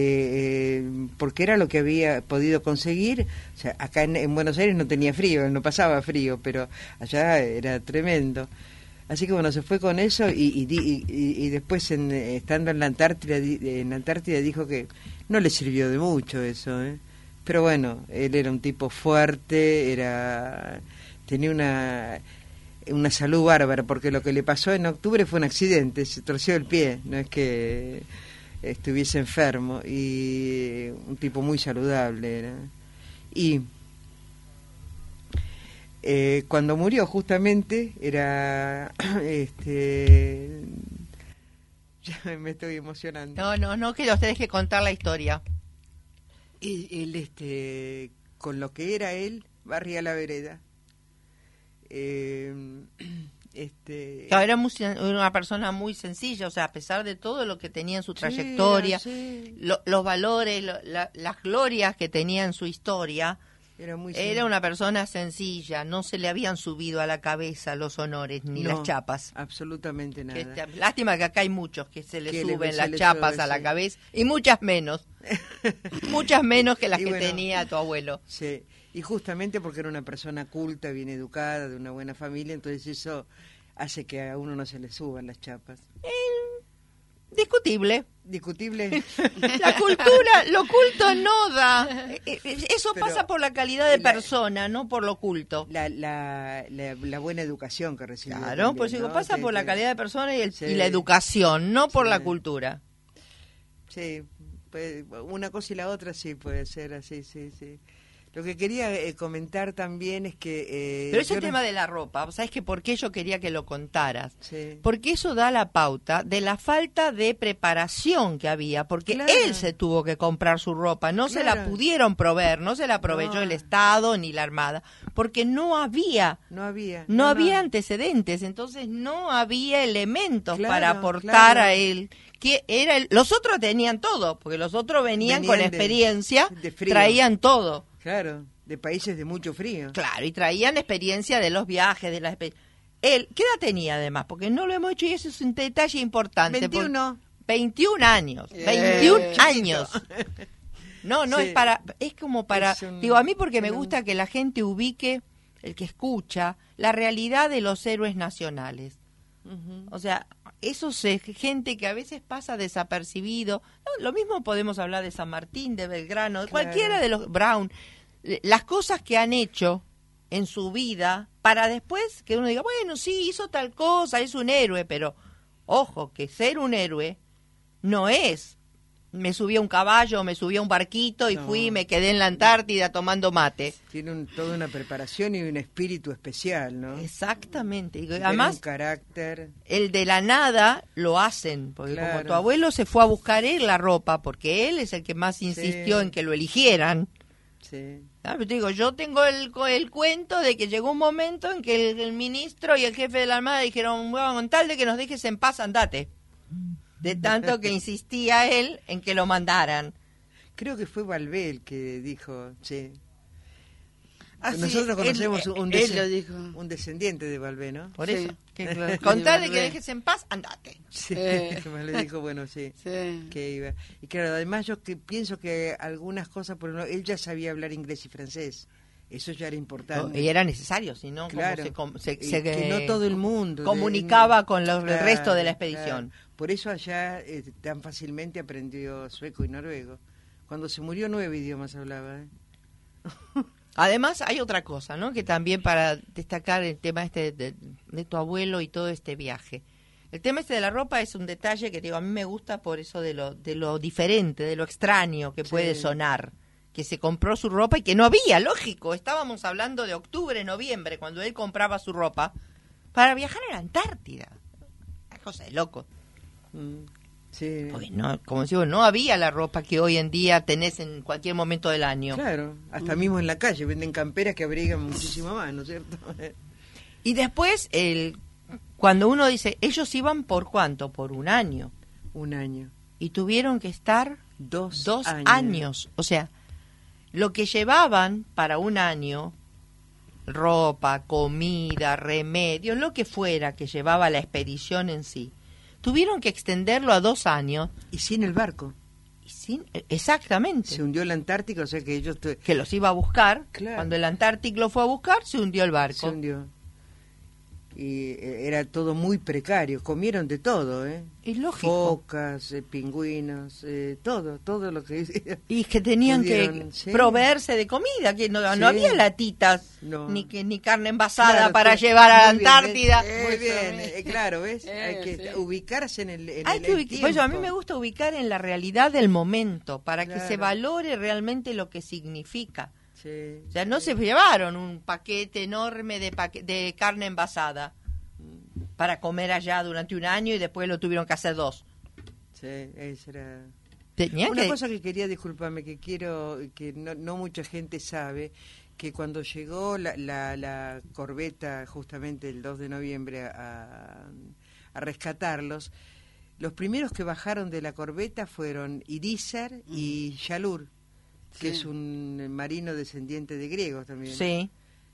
Eh, porque era lo que había podido conseguir. O sea, acá en, en Buenos Aires no tenía frío, no pasaba frío, pero allá era tremendo. Así que bueno, se fue con eso y, y, y, y después en, estando en la Antártida, en la Antártida dijo que no le sirvió de mucho eso, ¿eh? Pero bueno, él era un tipo fuerte, era tenía una una salud bárbara, porque lo que le pasó en octubre fue un accidente, se torció el pie, no es que estuviese enfermo, y un tipo muy saludable era. Y eh, cuando murió justamente era este ya me estoy emocionando. No, no, no, que los tenés que contar la historia. Él, él este con lo que era él, barría la vereda. Eh, Este, claro, era muy, una persona muy sencilla, o sea, a pesar de todo lo que tenía en su trayectoria, sí, sí. Lo, los valores, lo, la, las glorias que tenía en su historia, era, muy era una persona sencilla, no se le habían subido a la cabeza los honores ni no, las chapas. Absolutamente nada. Que, lástima que acá hay muchos que se le que suben le, las le chapas sube, a la sí. cabeza, y muchas menos, muchas menos que las y que bueno, tenía tu abuelo. Sí. Y justamente porque era una persona culta, bien educada, de una buena familia, entonces eso hace que a uno no se le suban las chapas. Eh, discutible. Discutible. La cultura, lo culto no da. Eso Pero pasa por la calidad de la, persona, no por lo culto. La, la, la, la buena educación que recibe. Claro, también, pues digo, ¿no? pasa que, por la calidad de persona y, el, sí, y la educación, no por sí. la cultura. Sí, pues, una cosa y la otra sí puede ser así, sí, sí. Lo que quería eh, comentar también es que... Eh, Pero ese yo... tema de la ropa, ¿sabes que por qué yo quería que lo contaras? Sí. Porque eso da la pauta de la falta de preparación que había, porque claro. él se tuvo que comprar su ropa, no claro. se la pudieron proveer, no se la proveyó no. el Estado ni la Armada, porque no había... No había. No, no había no. antecedentes, entonces no había elementos claro, para aportar claro. a él. Que era el... Los otros tenían todo, porque los otros venían, venían con experiencia, de, de traían todo. Claro, de países de mucho frío. Claro, y traían experiencia de los viajes, de la él, ¿qué edad tenía además? Porque no lo hemos hecho y eso es un detalle importante. veintiuno. veintiún años. Eh, veintiún años. No, no, sí. es para, es como para, es un, digo, a mí porque me gusta que la gente ubique, el que escucha, la realidad de los héroes nacionales. Uh-huh. O sea, esos eh, gente que a veces pasa desapercibido. No, lo mismo podemos hablar de San Martín, de Belgrano, de Claro. cualquiera de los Brown. Las cosas que han hecho en su vida, para después que uno diga, bueno, sí, hizo tal cosa, es un héroe, pero ojo, que ser un héroe no es, me subí a un caballo, me subí a un barquito y No. fui y me quedé en la Antártida tomando mate. Tiene un- toda una preparación y un espíritu especial, ¿no? Exactamente. Y Tiene además, un carácter. el de la nada lo hacen, porque Claro. como tu abuelo se fue a buscar él la ropa, porque él es el que más insistió Sí. en que lo eligieran. Sí. Ah, pero te digo, yo tengo el, cu- el cuento de que llegó un momento en que el, el ministro y el jefe de la Armada dijeron, bueno, con tal de que nos dejes en paz, andate. De tanto que insistía él en que lo mandaran. Creo que fue Valvé el que dijo, sí. Ah, sí, Nosotros él- conocemos un, él desen- lo dijo. un descendiente de Valvé, ¿no? Por Sí. eso. Que, con tal de que Valvé. dejes en paz, andate. Sí, Eh. que me le dijo, bueno, sí, Sí. que iba. Y claro, además yo que pienso que algunas cosas, por ejemplo, él ya sabía hablar inglés y francés. Eso ya era importante. Y era necesario, si no, como Claro. se, com- se- Y se- que no todo el mundo comunicaba de- con los, el Claro, resto de la claro. expedición. Por eso allá eh, tan fácilmente aprendió sueco y noruego. Cuando se murió nueve idiomas hablaba. ¿eh? Además, hay otra cosa, ¿no? Que también para destacar el tema este de, de tu abuelo y todo este viaje. El tema este de la ropa es un detalle que digo, a mí me gusta por eso de lo de lo diferente, de lo extraño que Sí. puede sonar. Que se compró su ropa y que no había, lógico. Estábamos hablando de octubre, noviembre, cuando él compraba su ropa para viajar a la Antártida. Una cosa de loco. Mm, sí. Porque no, como digo, no había la ropa que hoy en día tenés en cualquier momento del año. Claro, hasta mismo en la calle venden camperas que abrigan muchísimo más, ¿no es cierto? Y después, el, cuando uno dice, ellos iban por cuánto, por un año, Un año. y tuvieron que estar Dos, dos años. años. O sea, lo que llevaban para un año, ropa, comida, remedios, lo que fuera que llevaba la expedición en sí, tuvieron que extenderlo a dos años. Y sin el barco. Y sin, exactamente. Se hundió la Antártica, o sea que ellos tu- Que los iba a buscar. Claro. Cuando el Antártico lo fue a buscar, se hundió el barco. se hundió. Y eh, era todo muy precario. Comieron de todo, ¿eh? Es lógico. Focas, eh, pingüinos, eh, todo, todo lo que... Y que tenían Pudieron, que sí. proveerse de comida, que no, Sí. no había latitas, No. ni que ni carne envasada Claro, para sí. llevar a la Muy bien, Antártida. ¿ves? Muy Eso, bien, ¿ves? eh, claro, ¿ves? Eh, Hay que sí. ubicarse en el, en Hay el, que el ubicar- por eso a mí tiempo. me gusta ubicar en la realidad del momento, para que se Claro. valore realmente lo que significa. Sí. O sea, no se llevaron un paquete enorme de, paque- de carne envasada para comer allá durante un año y después lo tuvieron que hacer dos. Sí, esa era... Tenían Una que... cosa que quería, disculparme, que quiero, que no, no mucha gente sabe, que cuando llegó la, la, la corbeta justamente el dos de noviembre a, a rescatarlos, los primeros que bajaron de la corbeta fueron Irizar y Yalur, que Sí. es un marino descendiente de griegos también. Sí,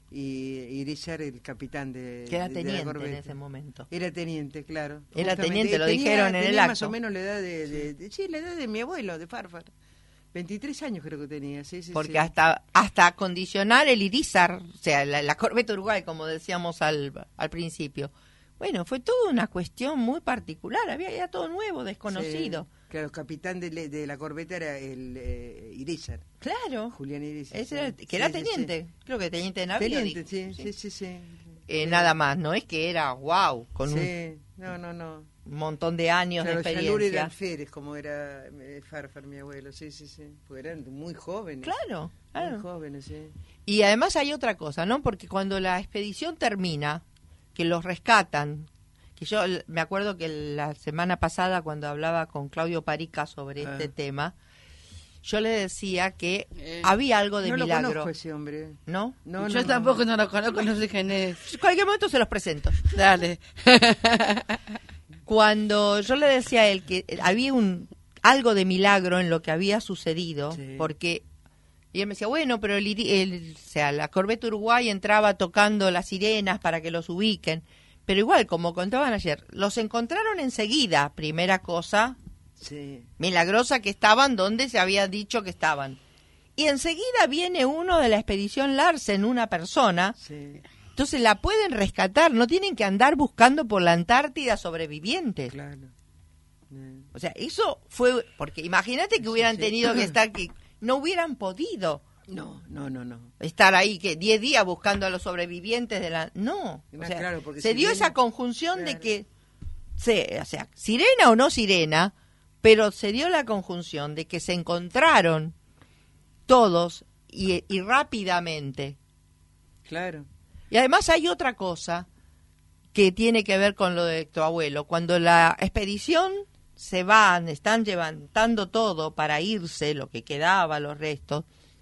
Y Irizar, el capitán de, que era de- de la teniente en corbeta. ese momento. Era teniente, claro. Era Justamente. teniente, lo Tenía- dijeron en el tenía más acto. o menos la edad de, de- de- sí, la edad de mi abuelo, de Farfar. veintitrés años creo que tenía, sí, sí. Porque sí. hasta hasta acondicionar el Irizar, o sea, la, la corbeta Uruguay, como decíamos al, al principio, bueno, fue toda una cuestión muy particular, había ya todo nuevo, desconocido. Sí, claro, capitán de, le- de la corbeta era el eh, Irizar, Claro, Julián Irizar. ese sí. era- que era Sí, sí, teniente, creo que teniente de navío. Teniente, dijo. sí, sí, sí, sí. Eh, Sí. nada más, no es que era wow, con Sí, no, no, no. un montón de años Claro, de Yalur era experiencia. alférez, como era eh, Farfar, mi abuelo, sí, sí, sí. Pues eran muy jóvenes. Claro, claro. Muy jóvenes, sí. Y además hay otra cosa, ¿no? Porque cuando la expedición termina, que los rescatan, que yo l- me acuerdo que la semana pasada cuando hablaba con Claudio Parica sobre Ah. este tema, yo le decía que Eh, había algo de no lo milagro, conozco ese hombre. ¿no? No, Yo no, tampoco no. no lo conozco, no sé quién es. En cualquier momento se los presento. Dale. Cuando yo le decía a él que había un algo de milagro en lo que había sucedido, Sí. porque y él me decía, bueno, pero el, iri- el- o sea, la corbeta Uruguay entraba tocando las sirenas para que los ubiquen, pero igual, como contaban ayer, los encontraron enseguida, primera cosa Sí. milagrosa, que estaban donde se había dicho que estaban. Y enseguida viene uno de la expedición Larsen, una persona, Sí. Entonces la pueden rescatar, no tienen que andar buscando por la Antártida sobrevivientes. Claro. O sea, eso fue, porque imagínate que Sí, hubieran sí. tenido que estar, que no hubieran podido No, no, no, no. estar ahí, que diez días buscando a los sobrevivientes de la... No, o Ah, sea, claro, porque se si dio bien- esa conjunción de claro. que, se, o sea, sirena o no sirena, pero se dio la conjunción de que se encontraron todos y, y rápidamente. Claro. Y además hay otra cosa que tiene que ver con lo de tu abuelo. Cuando la expedición se van, están levantando todo para irse, lo que quedaba, los restos,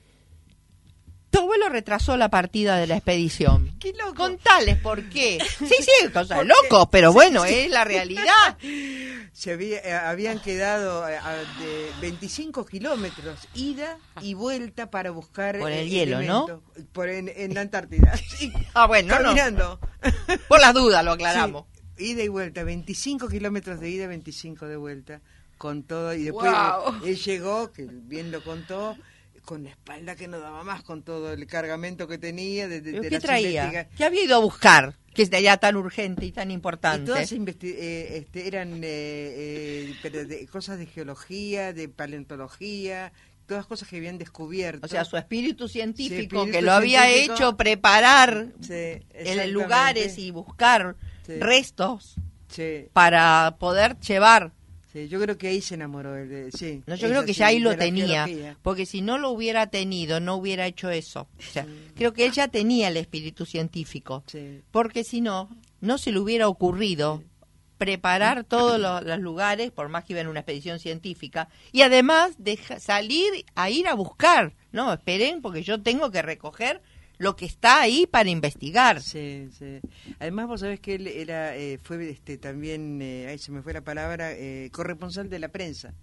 tu abuelo retrasó la partida de la expedición. ¡Qué loco! Contales por qué. Sí, sí, cosas Porque- locos, pero sí, bueno, sí. es la realidad. Se había, eh, habían quedado eh, a- de veinticinco kilómetros ida y vuelta para buscar Por el eh, hielo, ¿no? elementos. Por en, en la Antártida. Sí, Ah, bueno, no. caminando. Por las dudas lo aclaramos. Sí, ida y vuelta, veinticinco kilómetros de ida, veinticinco de vuelta, con todo. Y después Guau. él, él llegó, que bien lo contó, con la espalda que no daba más, con todo el cargamento que tenía. De, de, ¿Pero de qué las traía? investiga- ¿Qué había ido a buscar? Que es de allá tan urgente y tan Y importante. todas investi- eh, este, eran eh, eh, pero de- cosas de geología, de paleontología, todas cosas que habían descubierto. O sea, su espíritu científico espíritu que lo había científico. hecho preparar Sí, en exactamente. lugares y buscar Sí. restos Sí, para poder llevar. sí, yo creo que ahí se enamoró. él de- sí, No, yo es creo que así, ya ahí de lo la tenía, geología. porque si no lo hubiera tenido, no hubiera hecho eso. O sea, creo que él ya tenía el espíritu científico, Sí. porque si no, no se le hubiera ocurrido preparar todos los, los lugares, por más que iba en una expedición científica, y además deja, salir a ir a buscar. No, esperen, porque yo tengo que recoger lo que está ahí para investigar. Sí, sí. Además, vos sabés que él era, eh, fue este, también, eh, ahí se me fue la palabra, eh, corresponsal de la prensa.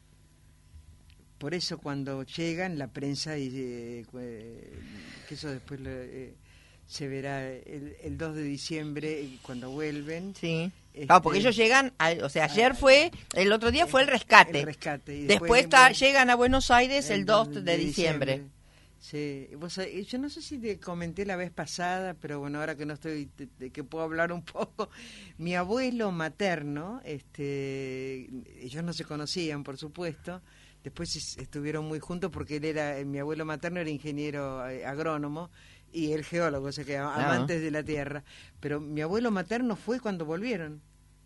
Por eso cuando llegan, la prensa, y eh, eh, que eso después lo, eh, se verá el, el dos de diciembre, eh, cuando vuelven. Sí. Este, Claro, porque ellos llegan, a- o sea, ayer fue, el otro día fue el rescate. El rescate. Y Después después está, llegan a Buenos Aires el dos de diciembre. Sí, vos sabés, yo no sé si te comenté la vez pasada, pero bueno, ahora que no estoy, te- te- que puedo hablar un poco. Mi abuelo materno, este, ellos no se conocían, por supuesto. Después es- estuvieron muy juntos porque él era, eh, mi abuelo materno era ingeniero eh, agrónomo y él geólogo, o sea que a- Claro. amantes de la tierra. Pero mi abuelo materno fue cuando volvieron.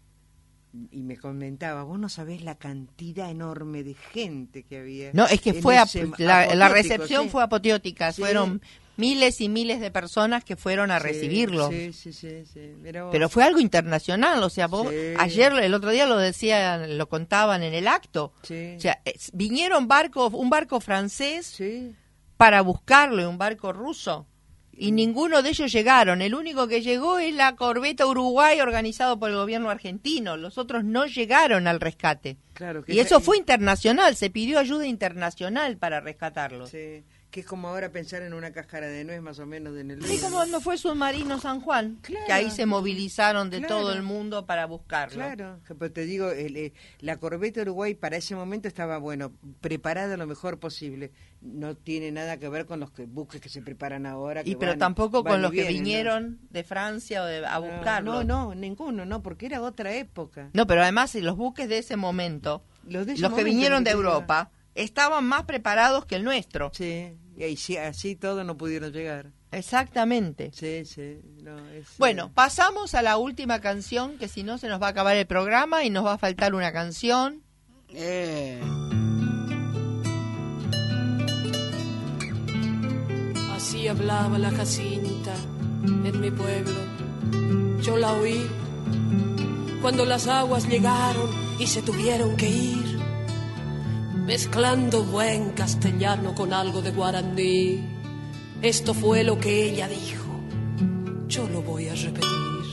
Y me comentaba, vos no sabés la cantidad enorme de gente que había. No, es que en fue, ap- ese- la, la apoteótico, recepción sí. fue apoteótica, Sí. fueron miles y miles de personas que fueron a Sí, recibirlo. Sí, sí, sí, sí. Mirá vos. Pero fue algo internacional, o sea, vos Sí. ayer, el otro día lo decían, lo contaban en el acto. Sí. O sea, es- vinieron barcos, un barco francés Sí. para buscarlo y un barco ruso. Y ninguno de ellos llegaron. El único que llegó es la corbeta Uruguay organizado por el gobierno argentino. Los otros no llegaron al rescate. Claro que Y es- eso fue internacional, se pidió ayuda internacional para rescatarlos. Sí. Que es como ahora pensar en una cáscara de nuez más o menos en el Sí, como cuando fue Submarino San Juan, Claro. que ahí se movilizaron de Claro. todo el mundo para buscarlo. Claro, que, pero te digo, el, eh, la corbeta Uruguay para ese momento estaba, bueno, preparada lo mejor posible. No tiene nada que ver con los que buques que se preparan ahora. Y que pero van- tampoco van con y los que vienen, ¿no? vinieron de Francia o de- a buscarlo. No, no, ninguno, no, porque era otra época. No, pero además los buques de ese momento, Los, de ese los que momento, vinieron lo de que te digo. Europa, estaban más preparados que el nuestro. Sí, y ahí sí, así todos no pudieron llegar. Exactamente. Sí, sí. No, es, Bueno, eh, pasamos a la última canción, que si no se nos va a acabar el programa y nos va a faltar una canción. Eh. Así hablaba la Jacinta en mi pueblo. Yo la oí cuando las aguas llegaron y se tuvieron que ir, mezclando buen castellano con algo de guaraní. Esto fue lo que ella dijo. Yo lo voy a repetir.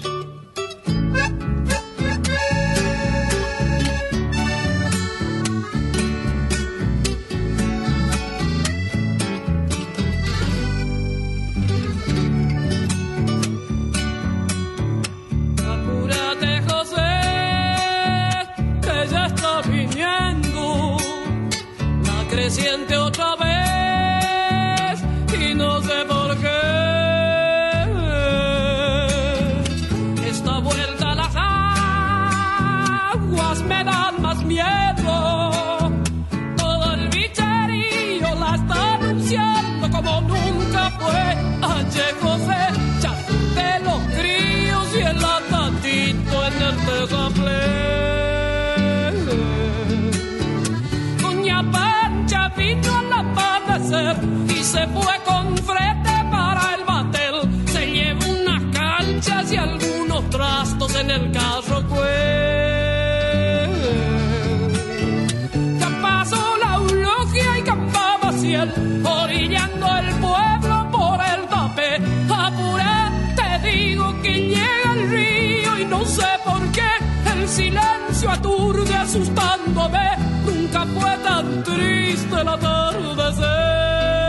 Apúrate, José, que ya está viniendo la creciente otra vez y no sé por qué. se fue con frete para el batel. Se lleva unas canchas y algunos trastos en el carro, pues. Ya pasó la eulogia y campaba ciel, orillando el pueblo por el tapé. Apuré, te digo que llega el río y no sé por qué el silencio aturde asustándome. Nunca fue tan triste el atardecer.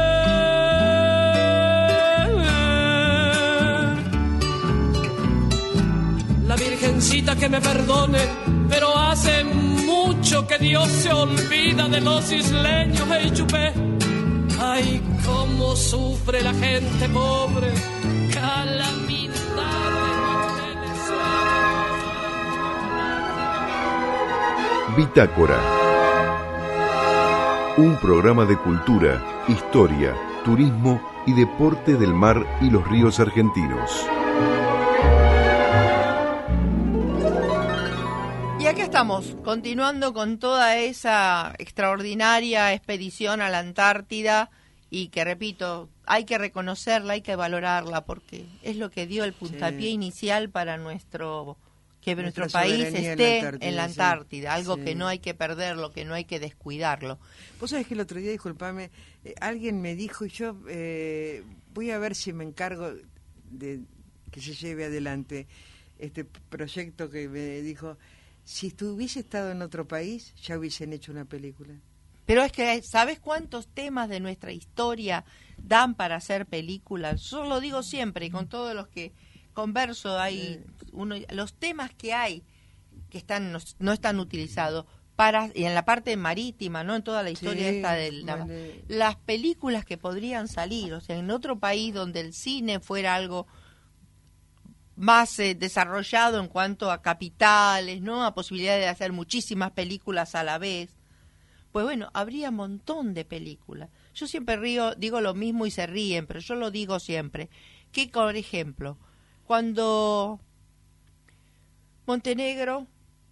La virgencita que me perdone, pero hace mucho que Dios se olvida de los isleños, hey chupé. Ay, cómo sufre la gente pobre, calamidad de Venezuela. Bitácora. Un programa de cultura, historia, turismo y deporte del mar y los ríos argentinos. Y aquí estamos, continuando con toda esa extraordinaria expedición a la Antártida y que, repito, hay que reconocerla, hay que valorarla porque es lo que dio el puntapié sí. inicial para nuestro que Nuestra nuestro país esté en la Antártida, en la Antártida sí. algo sí. que no hay que perderlo, que no hay que descuidarlo. Vos sabés que el otro día, disculpame, eh, alguien me dijo y yo eh, voy a ver si me encargo de que se lleve adelante este proyecto que me dijo, si tú hubiese estado en otro país, ya hubiesen hecho una película. Pero es que, ¿sabes cuántos temas de nuestra historia dan para hacer películas? Yo lo digo siempre y con todos los que converso, hay uno, los temas que hay que están no, no están utilizados para y en la parte marítima, no en toda la historia sí, esta de la, vale. las películas que podrían salir, o sea, en otro país donde el cine fuera algo más eh, desarrollado en cuanto a capitales, no a posibilidades de hacer muchísimas películas a la vez. Pues bueno, habría un montón de películas. Yo siempre río, digo lo mismo y se ríen, pero yo lo digo siempre. Que, por ejemplo, cuando Montenegro,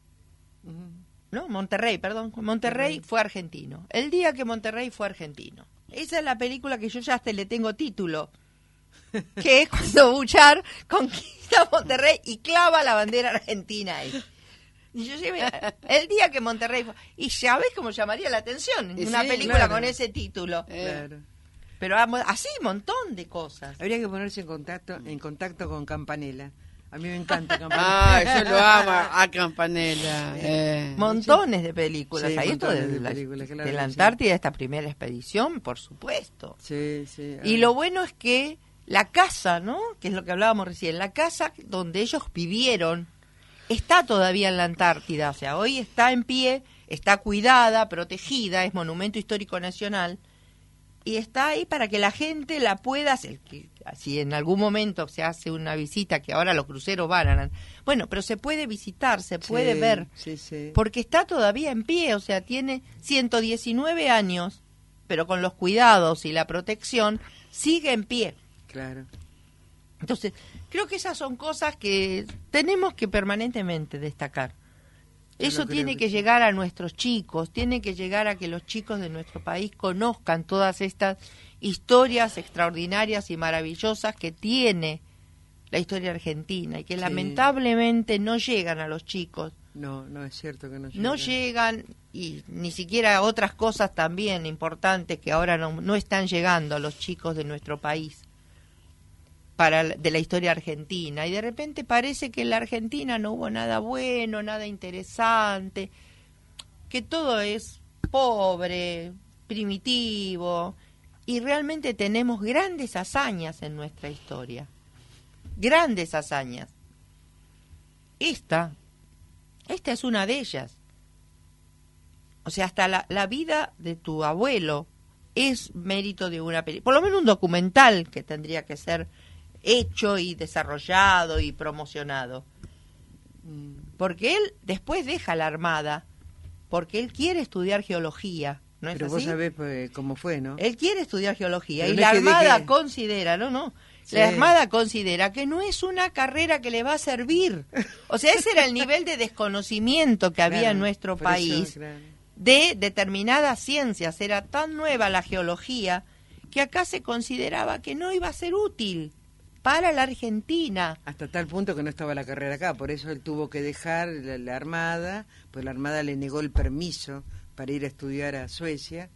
no, Monterrey, perdón, Monterrey fue argentino. El día que Monterrey fue argentino. Esa es la película que yo ya hasta le tengo título. Que es cuando Buchar conquista Monterrey y clava la bandera argentina ahí. Y yo sí, el día que Monterrey fue, y ya ves cómo llamaría la atención una sí, película claro. con ese título. Claro. Pero vamos, así un montón de cosas. Habría que ponerse en contacto en contacto con Campanella. A mí me encanta Campanella. Ah, yo lo amo a Campanella. Eh. Montones de películas. Sí, Ahí esto de, de, la, películas, claro, de la Antártida, sí. esta primera expedición, por supuesto. Sí, sí. Y lo bueno es que la casa, ¿no? Que es lo que hablábamos recién, la casa donde ellos vivieron está todavía en la Antártida, o sea, hoy está en pie, está cuidada, protegida, es monumento histórico nacional, y está ahí para que la gente la pueda hacer, que si en algún momento se hace una visita, que ahora los cruceros van a... Bueno, pero se puede visitar, se puede sí, ver, sí, sí. porque está todavía en pie, o sea, tiene ciento diecinueve años, pero con los cuidados y la protección, sigue en pie. Claro. Entonces, creo que esas son cosas que tenemos que permanentemente destacar. Yo Eso tiene que, que llegar a nuestros chicos, tiene que llegar a que los chicos de nuestro país conozcan todas estas historias extraordinarias y maravillosas que tiene la historia argentina y que sí. lamentablemente no llegan a los chicos. No, no es cierto que no llegan. No llegan y ni siquiera otras cosas también importantes que ahora no, no están llegando a los chicos de nuestro país. Para de la historia argentina, y de repente parece que en la Argentina no hubo nada bueno, nada interesante, que todo es pobre, primitivo, y realmente tenemos grandes hazañas en nuestra historia, grandes hazañas. Esta, esta es una de ellas. O sea, hasta la, la vida de tu abuelo es mérito de una película, por lo menos un documental que tendría que ser hecho y desarrollado y promocionado. Porque él después deja la Armada, porque él quiere estudiar geología, ¿no es Pero así? vos sabés pues, cómo fue, ¿no? Él quiere estudiar geología. Pero y no la es que Armada deje... considera, no, no, sí. la Armada considera que no es una carrera que le va a servir. O sea, ese era el nivel de desconocimiento que había claro, en nuestro por país eso, claro. de determinadas ciencias. Era tan nueva la geología que acá se consideraba que no iba a ser útil para la Argentina. Hasta tal punto que no estaba la carrera acá, por eso él tuvo que dejar la, la Armada, pues la Armada le negó el permiso para ir a estudiar a Suecia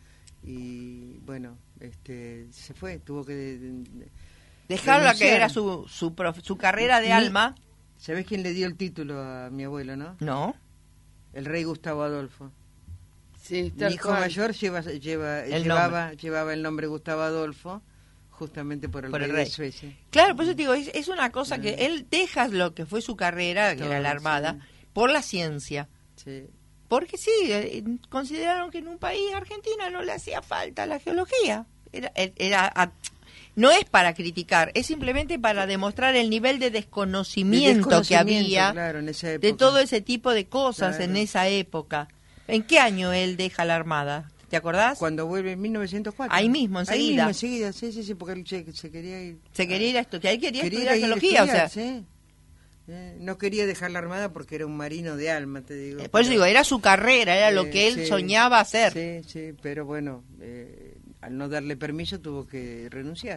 y bueno, este se fue, tuvo que de, de, dejar la que era su su, prof, su carrera de mi, alma. ¿Sabés quién le dio el título a mi abuelo, no? No. El rey Gustavo Adolfo. Sí, mi hijo cual. mayor lleva, lleva, el llevaba, llevaba el nombre Gustavo Adolfo, justamente por el, por rey, el rey de Suecia. Claro, por eso te digo, es, es una cosa mm. que él deja lo que fue su carrera, que Todo, era la Armada, sí. por la ciencia. Sí. Porque sí, eh, consideraron que en un país, Argentina, no le hacía falta la geología. Era, era a, no es para criticar, es simplemente para demostrar el nivel de desconocimiento, de desconocimiento que había claro, en esa de todo ese tipo de cosas claro. en esa época. ¿En qué año él deja la Armada? ¿Te acordás? Cuando vuelve en mil novecientos cuatro. Ahí mismo, enseguida. Ahí mismo, enseguida, sí, sí, sí, porque él se, se quería ir. Se quería ir a estudiar, él quería, quería estudiar geología, estudiar, o sea. Sí. Eh, no quería dejar la Armada porque era un marino de alma, te digo. Eh, por eso digo, era su carrera, era eh, lo que él sí, soñaba hacer. Sí, sí, pero bueno, eh, al no darle permiso tuvo que renunciar.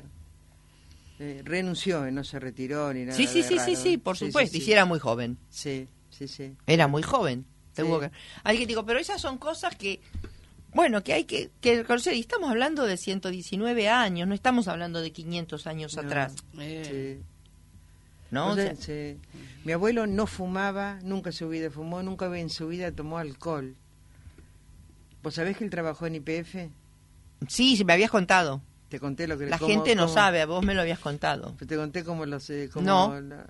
Eh, renunció, eh, no se retiró ni nada. Sí, sí, de sí, raro. sí, sí, por sí, supuesto, sí, y sí. si era muy joven. Sí, sí, sí. Era muy joven. Sí. Tuvo que... Hay que digo, pero esas son cosas que, bueno, que hay que, que reconocer. Y estamos hablando de ciento diecinueve años, no estamos hablando de quinientos años no, atrás. Eh. Sí. ¿No? O sea, o sea, sí. Mi abuelo no fumaba, nunca en su vida fumó, nunca en su vida tomó alcohol. ¿Vos sabés que él trabajó en Y P F? Sí, me habías contado. Te conté lo que... La cómo, gente no cómo, sabe, vos me lo habías contado. Te conté cómo los... Eh, cómo no. La,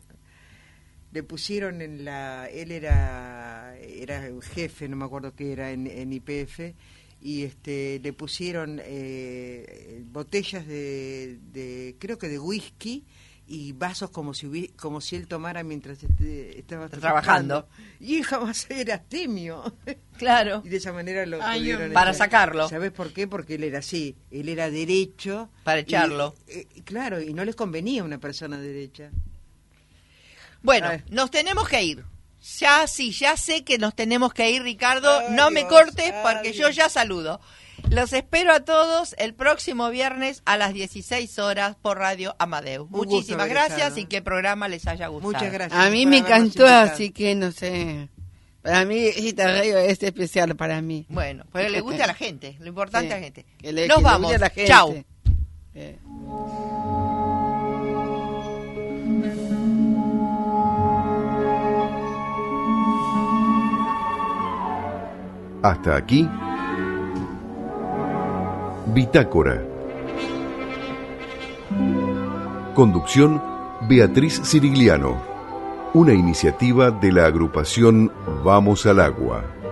le pusieron en la... Él era era jefe, no me acuerdo qué era, en, en Y P F, y este le pusieron eh, botellas de, de, creo que de whisky, y vasos como si hubi, como si él tomara mientras este, estaba trabajando. Y jamás era astemio. Claro. Y de esa manera lo Ay, pudieron para echar. sacarlo. ¿Sabés por qué? Porque él era así, él era derecho. Para echarlo. Y, eh, claro, y no les convenía una persona derecha. Bueno, nos tenemos que ir. Ya sí, ya sé que nos tenemos que ir, Ricardo. Adiós, no me cortes porque adiós. yo ya saludo. Los espero a todos el próximo viernes a las dieciséis horas por Radio Amadeus. Un Muchísimas gracias estado. y que el programa les haya gustado. Muchas gracias. A mí me encantó, así que no sé. Para mí esta radio es especial para mí. Bueno, pero le gusta a la gente, lo importante sí, a la gente. Que le, Nos que vamos. Le a la gente. Chau. Eh. Hasta aquí, Bitácora. Conducción, Beatriz Cirigliano. Una iniciativa de la agrupación Vamos al Agua.